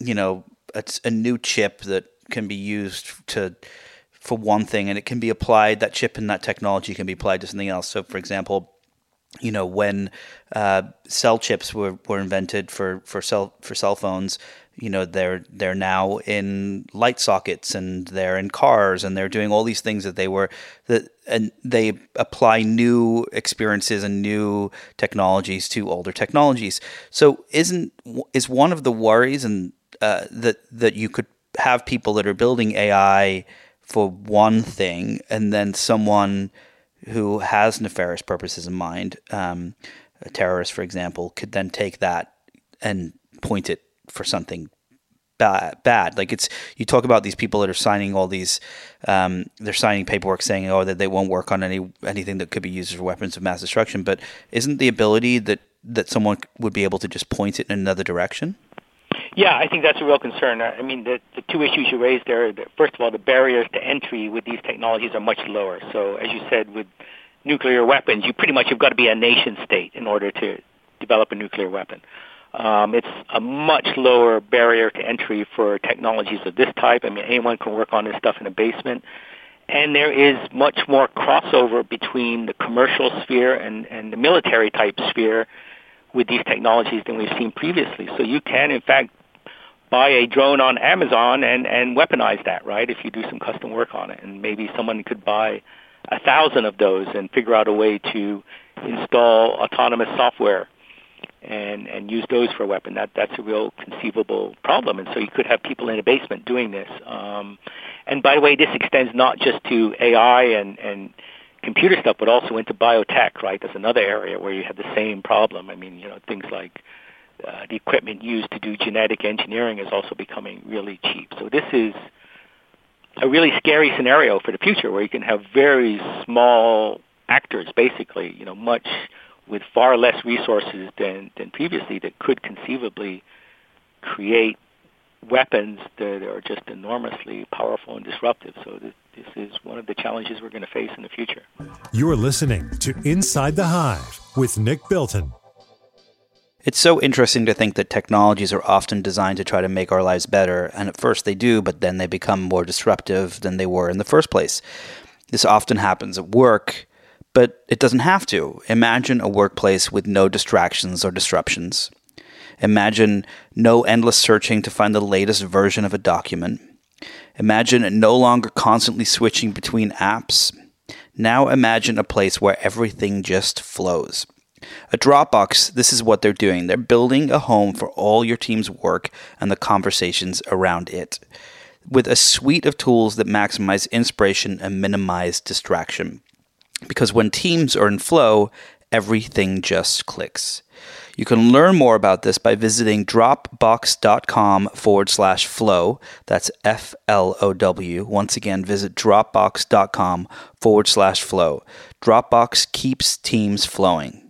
a new chip that can be used for one thing, and it can be applied. That chip and that technology can be applied to something else. So, for example, when cell chips were invented for cell phones, they're now in light sockets, and they're in cars, and they're doing all these things and they apply new experiences and new technologies to older technologies. So is one of the worries and that you could have people that are building AI for one thing, and then someone who has nefarious purposes in mind, a terrorist, for example, could then take that and point it for something bad. Like you talk about these people that are signing all these, they're signing paperwork saying, that they won't work on anything that could be used for weapons of mass destruction. But isn't the ability that someone would be able to just point it in another direction? Yeah, I think that's a real concern. I mean, the 2 issues you raised there, first of all, the barriers to entry with these technologies are much lower. So as you said, with nuclear weapons, you pretty much have got to be a nation state in order to develop a nuclear weapon. It's a much lower barrier to entry for technologies of this type. I mean, anyone can work on this stuff in a basement. And there is much more crossover between the commercial sphere and the military type sphere with these technologies than we've seen previously. So you can, in fact, buy a drone on Amazon and weaponize that, right, if you do some custom work on it. And maybe someone could buy 1,000 of those and figure out a way to install autonomous software and use those for a weapon. That's a real conceivable problem. And so you could have people in a basement doing this. And by the way, this extends not just to AI and computer stuff, but also into biotech, right? That's another area where you have the same problem. I mean, things like the equipment used to do genetic engineering is also becoming really cheap. So this is a really scary scenario for the future, where you can have very small actors, basically, much with far less resources than previously, that could conceivably create weapons that are just enormously powerful and disruptive. So this is one of the challenges we're going to face in the future. You're listening to Inside the Hive with Nick Bilton. It's so interesting to think that technologies are often designed to try to make our lives better, and at first they do, but then they become more disruptive than they were in the first place. This often happens at work, but it doesn't have to. Imagine a workplace with no distractions or disruptions. Imagine no endless searching to find the latest version of a document. Imagine no longer constantly switching between apps. Now imagine a place where everything just flows. At Dropbox, this is what they're doing. They're building a home for all your team's work and the conversations around it, with a suite of tools that maximize inspiration and minimize distraction. Because when teams are in flow, everything just clicks. You can learn more about this by visiting dropbox.com/flow. That's FLOW. Once again, visit dropbox.com/flow. Dropbox keeps teams flowing.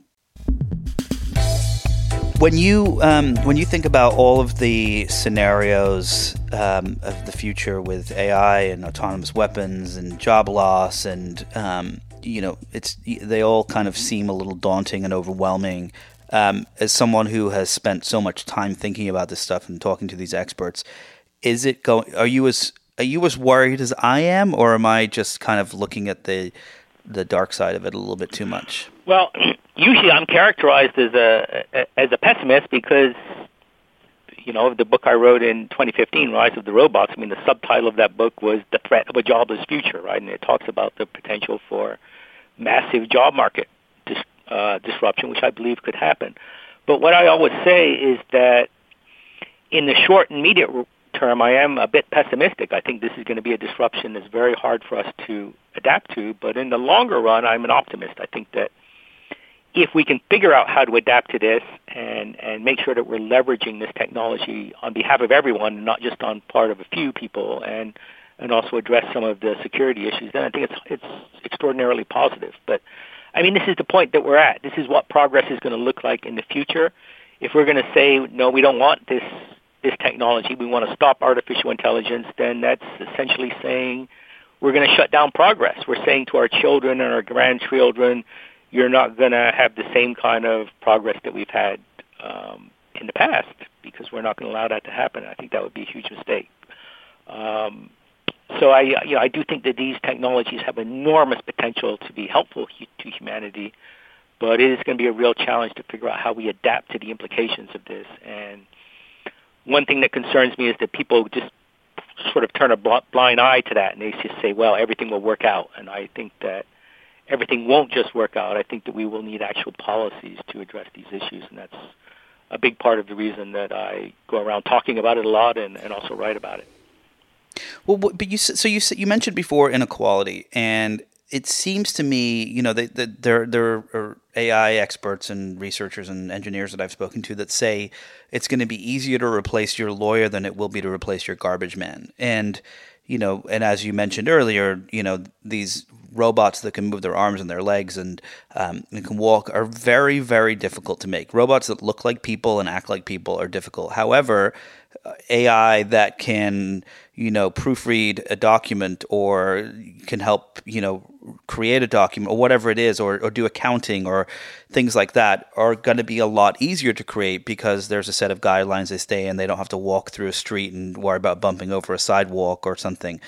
When you think about all of the scenarios of the future with AI and autonomous weapons and job loss and they all kind of seem a little daunting and overwhelming. As someone who has spent so much time thinking about this stuff and talking to these experts, are you as worried as I am, or am I just kind of looking at the dark side of it a little bit too much? Well, usually I'm characterized as a pessimist because, the book I wrote in 2015, Rise of the Robots, the subtitle of that book was The Threat of a Jobless Future, right? And it talks about the potential for massive job market disruption, which I believe could happen. But what I always say is that in the short and medium term, I am a bit pessimistic. I think this is going to be a disruption that's very hard for us to adapt to. But in the longer run, I'm an optimist. I think that if we can figure out how to adapt to this and make sure that we're leveraging this technology on behalf of everyone, not just on part of a few people, and also address some of the security issues, then I think it's extraordinarily positive. But this is the point that we're at. This is what progress is going to look like in the future. If we're going to say, no, we don't want this technology, we want to stop artificial intelligence, then that's essentially saying we're going to shut down progress. We're saying to our children and our grandchildren, you're not going to have the same kind of progress that we've had in the past, because we're not going to allow that to happen. I think that would be a huge mistake. So I do think that these technologies have enormous potential to be helpful to humanity, but it is going to be a real challenge to figure out how we adapt to the implications of this. And one thing that concerns me is that people just sort of turn a blind eye to that, and they just say, well, everything will work out. And I think that everything won't just work out. I think that we will need actual policies to address these issues, and that's a big part of the reason that I go around talking about it a lot and also write about it. Well, but you mentioned before inequality, and it seems to me, there are AI experts and researchers and engineers that I've spoken to that say it's going to be easier to replace your lawyer than it will be to replace your garbage man. And and as you mentioned earlier, these robots that can move their arms and their legs and can walk are very, very difficult to make. Robots that look like people and act like people are difficult. However, AI that can, proofread a document or can help, create a document or whatever it is, or do accounting or things like that are going to be a lot easier to create because there's a set of guidelines they stay in. They don't have to walk through a street and worry about bumping over a sidewalk or something.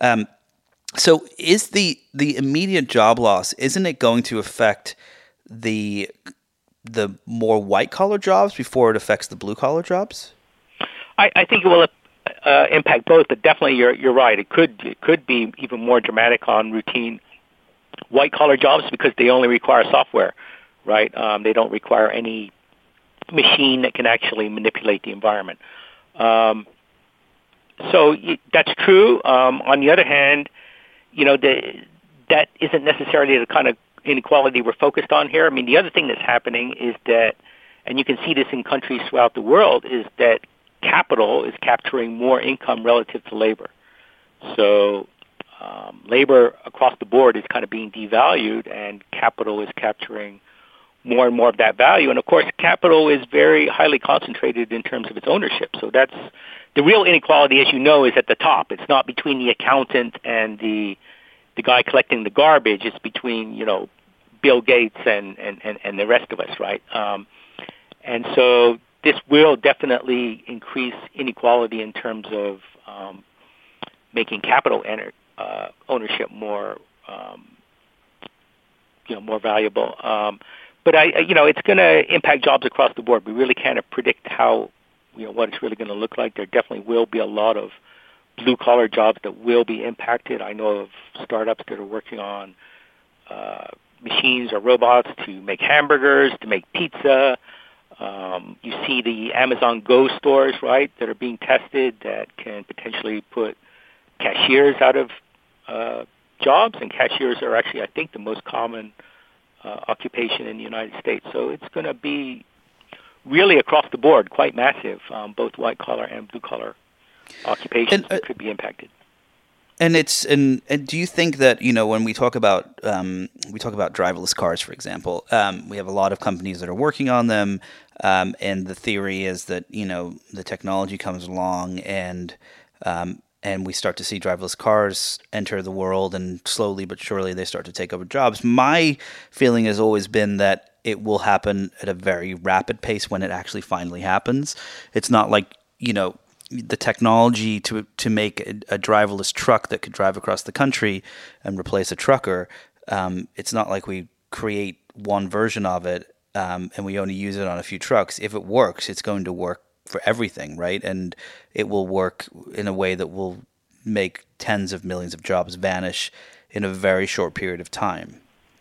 So is the immediate job loss, isn't it going to affect the more white-collar jobs before it affects the blue-collar jobs? I think it will impact both, but definitely you're right. It could be even more dramatic on routine white-collar jobs because they only require software, right? They don't require any machine that can actually manipulate the environment. So that's true. On the other hand, that isn't necessarily the kind of inequality we're focused on here. The other thing that's happening is that, and you can see this in countries throughout the world, is that capital is capturing more income relative to labor. So labor across the board is kind of being devalued, and capital is capturing more and more of that value. And, of course, capital is very highly concentrated in terms of its ownership. So that's the real inequality, as you know, is at the top. It's not between the accountant and the guy collecting the garbage. It's between, Bill Gates and the rest of us, right? And so this will definitely increase inequality in terms of making capital ownership more, more valuable. But it's going to impact jobs across the board. We really can't predict how, what it's really going to look like. There definitely will be a lot of blue-collar jobs that will be impacted. I know of startups that are working on machines or robots to make hamburgers, to make pizza. You see the Amazon Go stores, right, that are being tested that can potentially put cashiers out of jobs, and cashiers are actually, I think, the most common occupation in the United States. So it's going to be really across the board quite massive, both white-collar and blue-collar occupations that could be impacted. And do you think that, when we talk about driverless cars, for example, we have a lot of companies that are working on them, and the theory is that the technology comes along and we start to see driverless cars enter the world, and slowly but surely they start to take over jobs. My feeling has always been that it will happen at a very rapid pace when it actually finally happens. It's not like the technology to make a driverless truck that could drive across the country and replace a trucker. It's not like we create one version of it and we only use it on a few trucks. If it works, it's going to work for everything, right? And it will work in a way that will make tens of millions of jobs vanish in a very short period of time.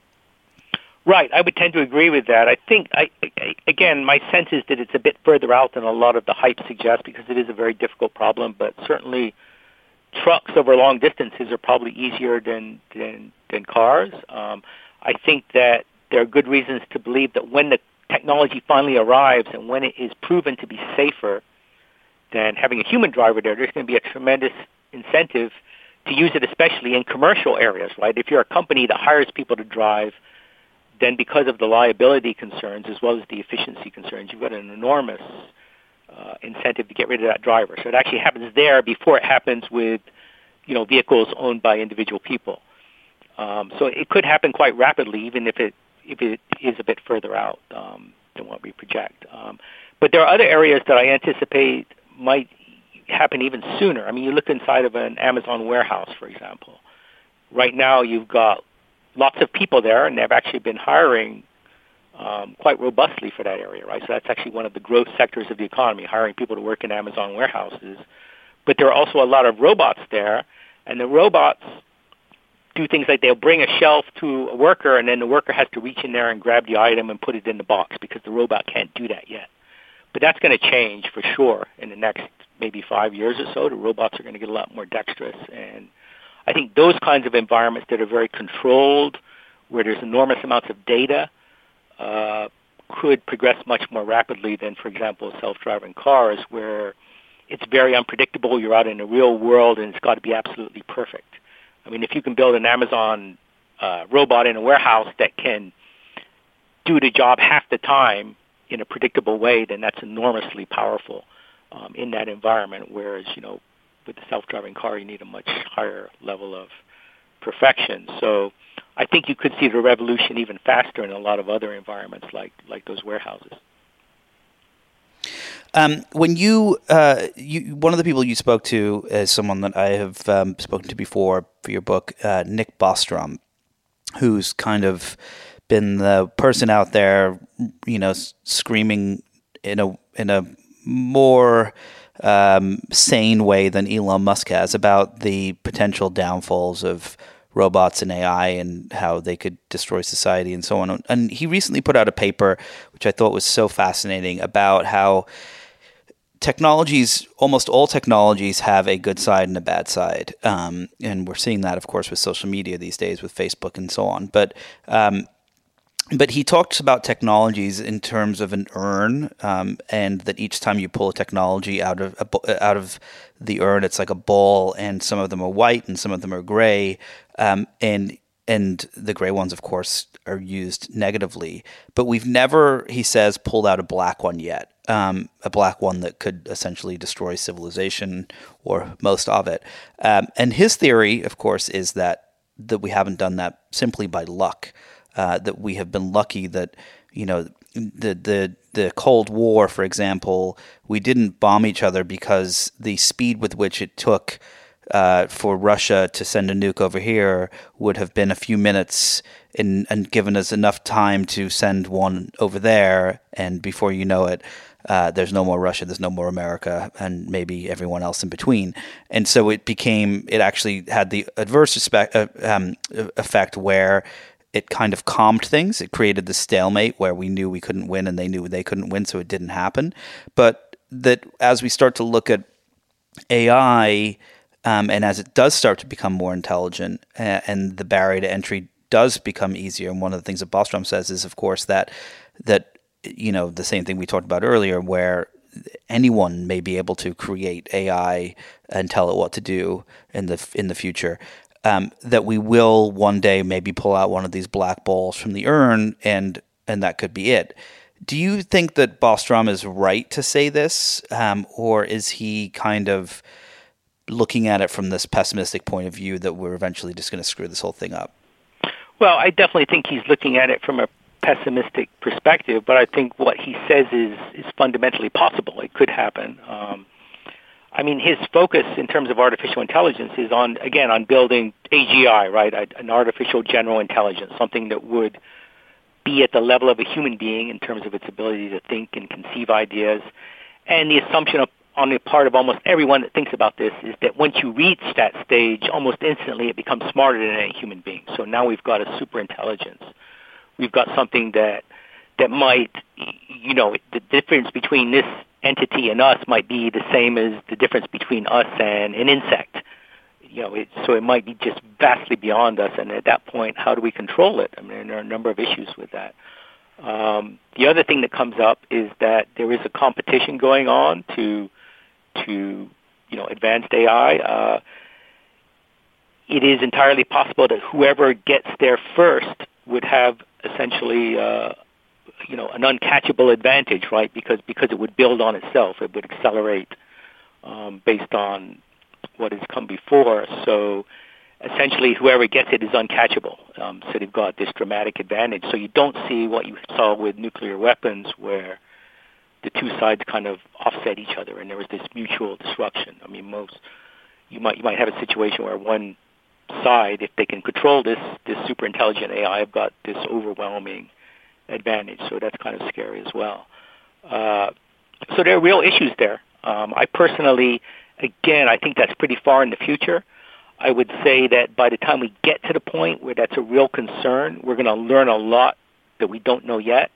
Right, I would tend to agree with that. I think, again, my sense is that it's a bit further out than a lot of the hype suggests, because it is a very difficult problem, but certainly trucks over long distances are probably easier than cars. I think that there are good reasons to believe that when the technology finally arrives and when it is proven to be safer than having a human driver there's going to be a tremendous incentive to use it, especially in commercial areas, right? If you're a company that hires people to drive, then because of the liability concerns as well as the efficiency concerns, you've got an enormous incentive to get rid of that driver. So it actually happens there before it happens with, vehicles owned by individual people. So it could happen quite rapidly, even if it is a bit further out than what we project. But there are other areas that I anticipate might happen even sooner. I mean, you look inside of an Amazon warehouse, for example. Right now, you've got lots of people there, and they've actually been hiring quite robustly for that area, right? So that's actually one of the growth sectors of the economy, hiring people to work in Amazon warehouses. But there are also a lot of robots there, and the robots do things like they'll bring a shelf to a worker, and then the worker has to reach in there and grab the item and put it in the box because the robot can't do that yet. But that's going to change for sure in the next maybe 5 years or so. The robots are going to get a lot more dexterous, and I think those kinds of environments that are very controlled, where there's enormous amounts of data, could progress much more rapidly than, for example, self-driving cars, where it's very unpredictable. You're out in the real world, and it's got to be absolutely perfect. I mean, if you can build an Amazon robot in a warehouse that can do the job half the time in a predictable way, then that's enormously powerful in that environment, whereas, with the self-driving car, you need a much higher level of perfection. So I think you could see the revolution even faster in a lot of other environments like those warehouses. When you one of the people you spoke to is someone that I have spoken to before for your book, Nick Bostrom, who's kind of been the person out there, screaming in a more sane way than Elon Musk has about the potential downfalls of robots and AI and how they could destroy society and so on. And he recently put out a paper, which I thought was so fascinating, about how almost all technologies have a good side and a bad side. And we're seeing that, of course, with social media these days, with Facebook and so on. But he talks about technologies in terms of an urn, and that each time you pull a technology out of the urn, it's like a ball, and some of them are white and some of them are gray, and the gray ones, of course, are used negatively. But we've never, he says, pulled out a black one yet, a black one that could essentially destroy civilization or most of it. And his theory, of course, is that we haven't done that simply by luck. That we have been lucky that, the Cold War, for example, we didn't bomb each other because the speed with which it took for Russia to send a nuke over here would have been a few minutes and given us enough time to send one over there. And before you know it, there's no more Russia, there's no more America, and maybe everyone else in between. And so it actually had the adverse effect where it kind of calmed things. It created the stalemate where we knew we couldn't win and they knew they couldn't win, so it didn't happen. But that as we start to look at AI, and as it does start to become more intelligent, and the barrier to entry does become easier, and one of the things that Bostrom says is, of course, that the same thing we talked about earlier, where anyone may be able to create AI and tell it what to do in the future. That we will one day maybe pull out one of these black balls from the urn, and that could be it. Do you think that Bostrom is right to say this, or is he kind of looking at it from this pessimistic point of view that we're eventually just going to screw this whole thing up? Well, I definitely think he's looking at it from a pessimistic perspective, but I think what he says is fundamentally possible. It could happen. His focus in terms of artificial intelligence is on building AGI, right? An artificial general intelligence, something that would be at the level of a human being in terms of its ability to think and conceive ideas. And the assumption on the part of almost everyone that thinks about this is that once you reach that stage, almost instantly it becomes smarter than any human being. So now we've got a super intelligence. We've got something that might, the difference between this entity and us might be the same as the difference between us and an insect. So it might be just vastly beyond us, and at that point, how do we control it? There are a number of issues with that. The other thing that comes up is that there is a competition going on to advanced AI. It is entirely possible that whoever gets there first would have essentially an uncatchable advantage, right? Because it would build on itself, it would accelerate based on what has come before. So essentially, whoever gets it is uncatchable. So they've got this dramatic advantage. So you don't see what you saw with nuclear weapons, where the two sides kind of offset each other, and there was this mutual disruption. You might have a situation where one side, if they can control this super intelligent AI, have got this overwhelming advantage. So that's kind of scary as well. So there are real issues there. I personally, again, I think that's pretty far in the future. I would say that by the time we get to the point where that's a real concern, we're going to learn a lot that we don't know yet.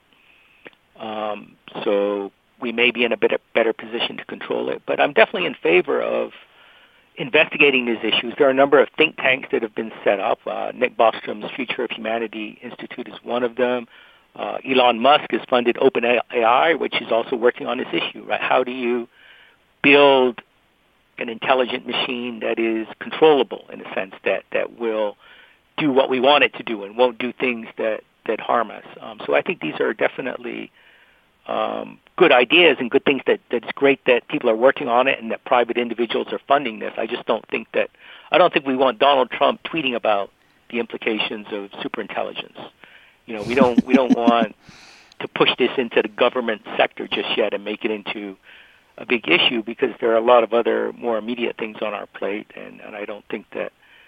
So we may be in a better position to control it. But I'm definitely in favor of investigating these issues. There are a number of think tanks that have been set up. Nick Bostrom's Future of Humanity Institute is one of them. Elon Musk has funded OpenAI, which is also working on this issue, right? How do you build an intelligent machine that is controllable in a sense, that will do what we want it to do and won't do things that harm us? So I think these are definitely good ideas and good things that's great that people are working on it and that private individuals are funding this. I don't think we want Donald Trump tweeting about the implications of superintelligence. We don't want to push this into the government sector just yet and make it into a big issue, because there are a lot of other more immediate things on our plate, and I don't think that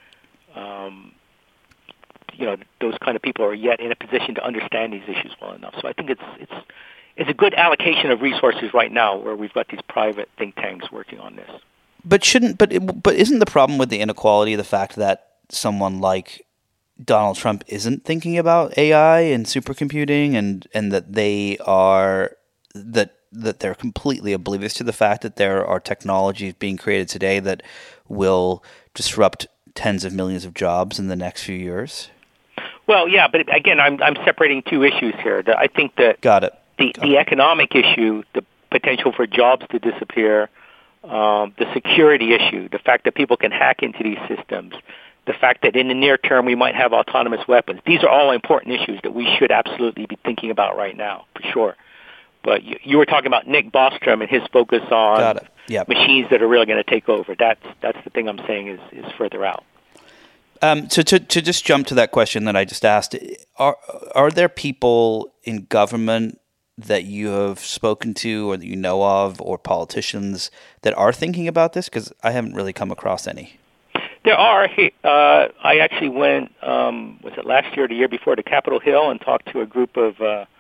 those kind of people are yet in a position to understand these issues well enough. So I think it's a good allocation of resources right now, where we've got these private think tanks working on this. But isn't the problem with the inequality the fact that someone like Donald Trump isn't thinking about AI and supercomputing, and that they are that they're completely oblivious to the fact that there are technologies being created today that will disrupt tens of millions of jobs in the next few years? Well, yeah, but again, I'm separating two issues here. I think that the economic issue, the potential for jobs to disappear, the security issue, the fact that people can hack into these systems, the fact that in the near term we might have autonomous weapons. These are all important issues that we should absolutely be thinking about right now, for sure. But you were talking about Nick Bostrom and his focus on machines that are really going to take over. That's the thing I'm saying is further out. So to just jump to that question that I just asked, are there people in government that you have spoken to or that you know of, or politicians that are thinking about this? Because I haven't really come across any. There are. I actually went, was it last year or the year before, to Capitol Hill and talked to a group of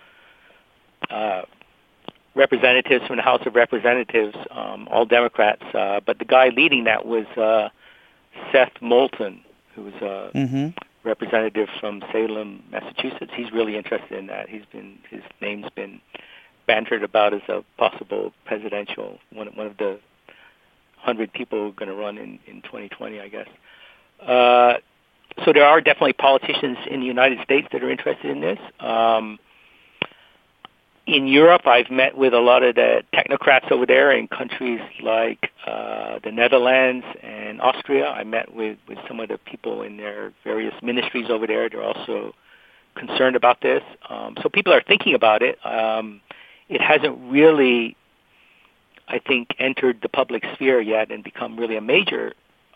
representatives from the House of Representatives, all Democrats. But the guy leading that was Seth Moulton, who was a representative from Salem, Massachusetts. He's really interested in that. His name's been bantered about as a possible presidential, one of the 100 people who are going to run in 2020, I guess. So there are definitely politicians in the United States that are interested in this. In Europe, I've met with a lot of the technocrats over there in countries like the Netherlands and Austria. I met with some of the people in their various ministries over there. They're also concerned about this. So people are thinking about it. It hasn't really, I think, entered the public sphere yet and become really a major,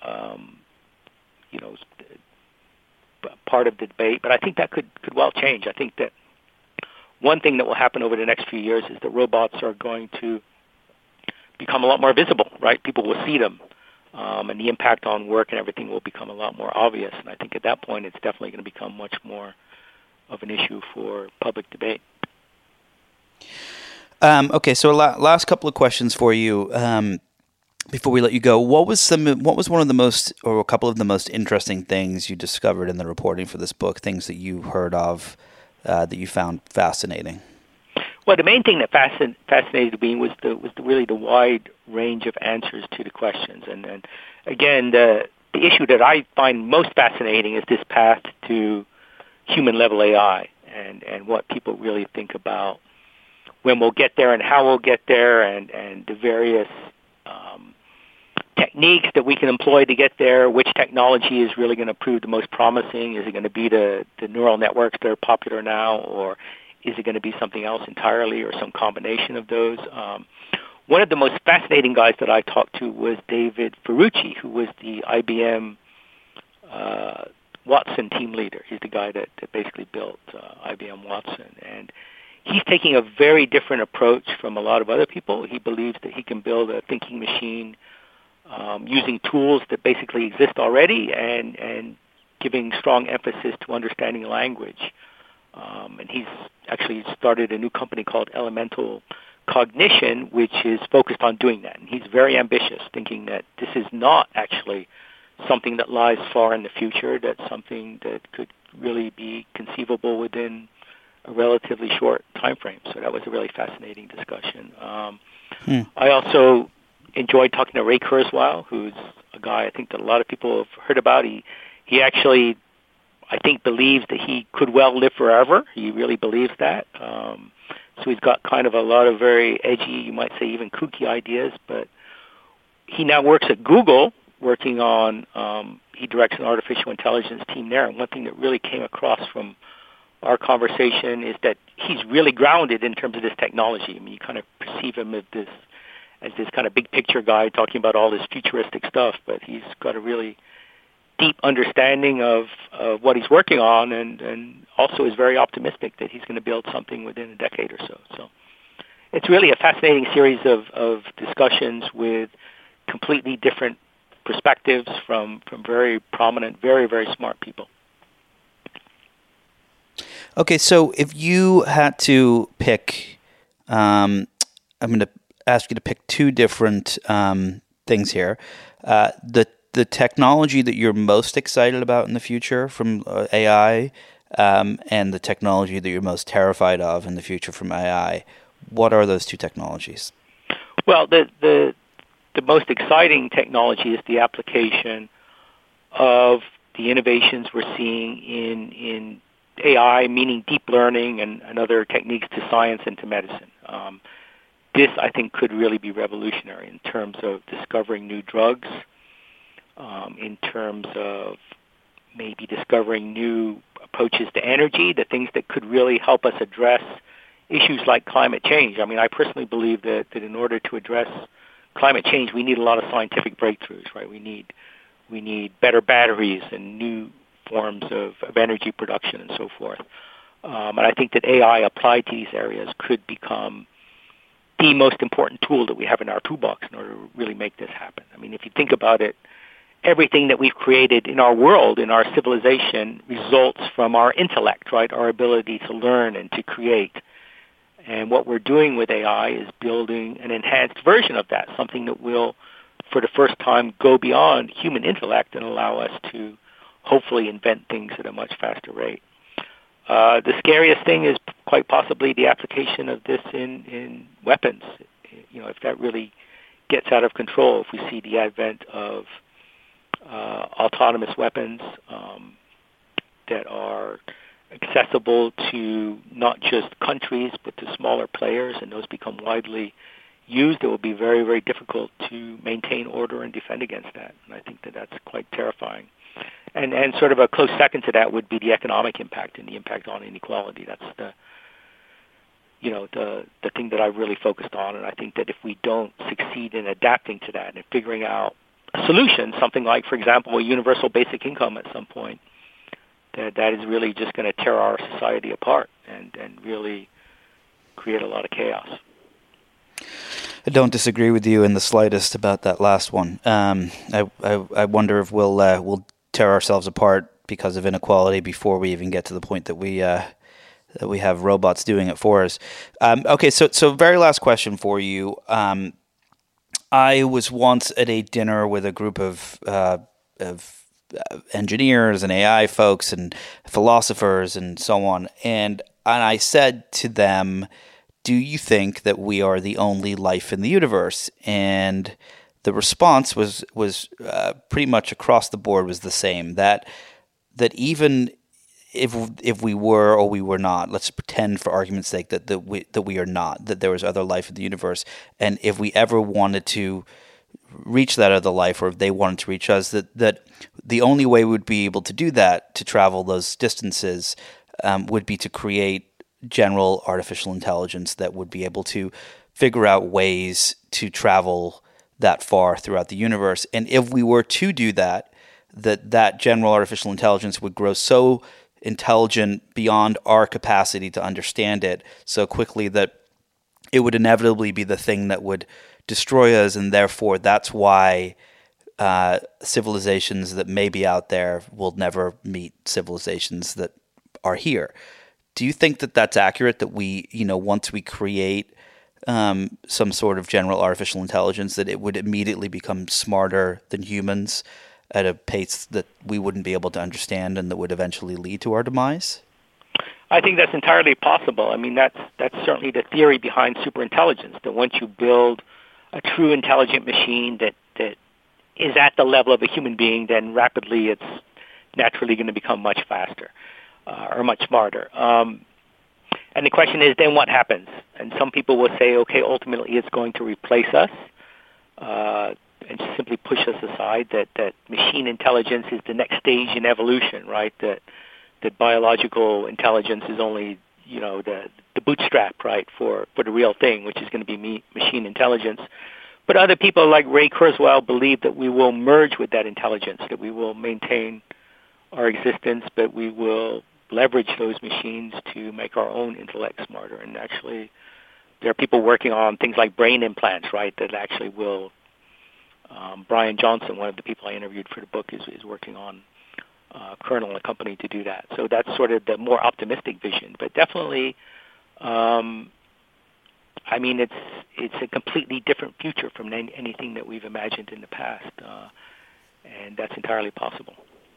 part of the debate. But I think that could well change. I think that one thing that will happen over the next few years is that robots are going to become a lot more visible, right? People will see them, and the impact on work and everything will become a lot more obvious. And I think at that point, it's definitely going to become much more of an issue for public debate. Okay, so last couple of questions for you before we let you go. What was one of the most, or a couple of the most interesting things you discovered in the reporting for this book? Things that you heard of that you found fascinating? Well, the main thing that fascinated me was really the wide range of answers to the questions, and again, the issue that I find most fascinating is this path to human level AI, and what people really think about when we'll get there and how we'll get there, and the various techniques that we can employ to get there. Which technology is really going to prove the most promising? Is it going to be the neural networks that are popular now, or is it going to be something else entirely, or some combination of those? One of the most fascinating guys that I talked to was David Ferrucci, who was the IBM Watson team leader. He's the guy that basically built IBM Watson. And he's taking a very different approach from a lot of other people. He believes that he can build a thinking machine using tools that basically exist already, and giving strong emphasis to understanding language. And he's actually started a new company called Elemental Cognition, which is focused on doing that. And he's very ambitious, thinking that this is not actually something that lies far in the future, that's something that could really be conceivable within a relatively short time frame. So that was a really fascinating discussion. I also enjoyed talking to Ray Kurzweil, who's a guy I think that a lot of people have heard about. He actually, I think, believes that he could well live forever. He really believes that. So he's got kind of a lot of very edgy, you might say even kooky ideas, but he now works at Google, working on, he directs an artificial intelligence team there. And one thing that really came across from our conversation is that he's really grounded in terms of this technology. I mean, you kind of perceive him as this kind of big picture guy talking about all this futuristic stuff, but he's got a really deep understanding of what he's working on, and also is very optimistic that he's going to build something within a decade or so. So it's really a fascinating series of discussions with completely different perspectives from very prominent, very, very smart people. Okay, so if you had to pick, I'm going to ask you to pick two different things here. The technology that you're most excited about in the future from AI, and the technology that you're most terrified of in the future from AI. What are those two technologies? Well, the most exciting technology is the application of the innovations we're seeing in AI, meaning deep learning and other techniques to science and to medicine. This, I think, could really be revolutionary in terms of discovering new drugs, in terms of maybe discovering new approaches to energy, the things that could really help us address issues like climate change. I mean, I personally believe that in order to address climate change, we need a lot of scientific breakthroughs, right? We need better batteries and new forms of energy production and so forth. And I think that AI applied to these areas could become the most important tool that we have in our toolbox in order to really make this happen. I mean, if you think about it, everything that we've created in our world, in our civilization, results from our intellect, right? Our ability to learn and to create. And what we're doing with AI is building an enhanced version of that, something that will, for the first time, go beyond human intellect and allow us to hopefully invent things at a much faster rate. The scariest thing is quite possibly the application of this in weapons. You know, if that really gets out of control, if we see the advent of autonomous weapons, that are accessible to not just countries but to smaller players, and those become widely used, it will be very, very difficult to maintain order and defend against that. And I think that that's quite terrifying. And sort of a close second to that would be the economic impact and the impact on inequality. That's the thing that I really focused on. And I think that if we don't succeed in adapting to that and figuring out a solution, something like, for example, a universal basic income at some point, that is really just going to tear our society apart and really create a lot of chaos. I don't disagree with you in the slightest about that last one. I wonder if we'll tear ourselves apart because of inequality before we even get to the point that we have robots doing it for us. Okay, so very last question for you. I was once at a dinner with a group of engineers and AI folks and philosophers and so on, and I said to them, do you think that we are the only life in the universe? And the response was pretty much across the board was the same, that even if we were or we were not, let's pretend for argument's sake that we are not, that there was other life in the universe, and if we ever wanted to reach that other life, or if they wanted to reach us, that the only way we would be able to do that, to travel those distances, would be to create general artificial intelligence that would be able to figure out ways to travel that far throughout the universe. And if we were to do that, that general artificial intelligence would grow so intelligent beyond our capacity to understand it so quickly that it would inevitably be the thing that would destroy us, and therefore that's why civilizations that may be out there will never meet civilizations that are here. Do you think that that's accurate, that we, once we create some sort of general artificial intelligence, that it would immediately become smarter than humans at a pace that we wouldn't be able to understand and that would eventually lead to our demise? I think that's entirely possible. I mean, that's certainly the theory behind superintelligence, that once you build a true intelligent machine that is at the level of a human being, then rapidly it's naturally going to become much faster or much smarter. And the question is, then what happens? And some people will say, okay, ultimately it's going to replace us and simply push us aside, that machine intelligence is the next stage in evolution, right? That biological intelligence is only, the bootstrap, right, for the real thing, which is going to be machine intelligence. But other people like Ray Kurzweil believe that we will merge with that intelligence, that we will maintain our existence, but we will leverage those machines to make our own intellect smarter. And actually, there are people working on things like brain implants, right, that actually will. Brian Johnson, one of the people I interviewed for the book, is working on Kernel and a company to do that. So that's sort of the more optimistic vision. But definitely, it's a completely different future from anything that we've imagined in the past, and that's entirely possible.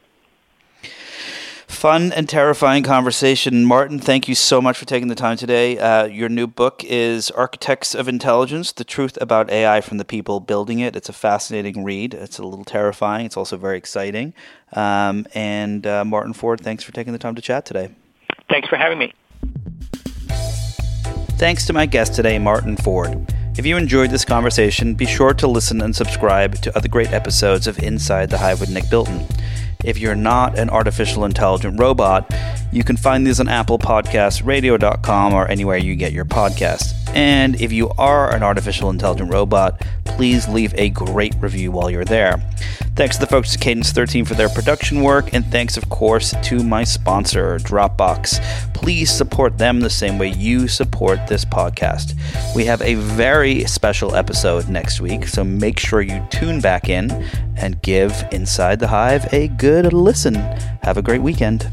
Fun and terrifying conversation. Martin, thank you so much for taking the time today. Your new book is Architects of Intelligence, The Truth About AI from the People Building It. It's a fascinating read. It's a little terrifying. It's also very exciting. And Martin Ford, thanks for taking the time to chat today. Thanks for having me. Thanks to my guest today, Martin Ford. If you enjoyed this conversation, be sure to listen and subscribe to other great episodes of Inside the Hive with Nick Bilton. If you're not an artificial intelligent robot, you can find these on Apple Podcasts, radio.com, or anywhere you get your podcasts. And if you are an artificial intelligent robot, please leave a great review while you're there. Thanks to the folks at Cadence 13 for their production work, and thanks, of course, to my sponsor, Dropbox. Please support them the same way you support this podcast. We have a very special episode next week, so make sure you tune back in and give Inside the Hive a good listen. Have a great weekend.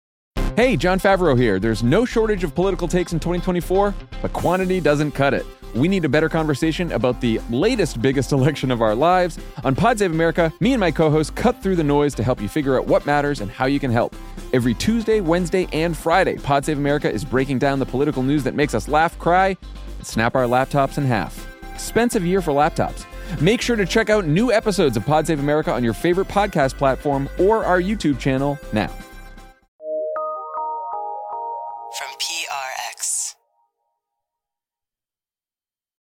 Hey, Jon Favreau here. There's no shortage of political takes in 2024, but quantity doesn't cut it. we need a better conversation about the latest, biggest election of our lives. On Pod Save America, me and my co-hosts cut through the noise to help you figure out what matters and how you can help. Every Tuesday, Wednesday, and Friday, Pod Save America is breaking down the political news that makes us laugh, cry, and snap our laptops in half. Expensive year for laptops. Make sure to check out new episodes of Pod Save America on your favorite podcast platform or our YouTube channel now.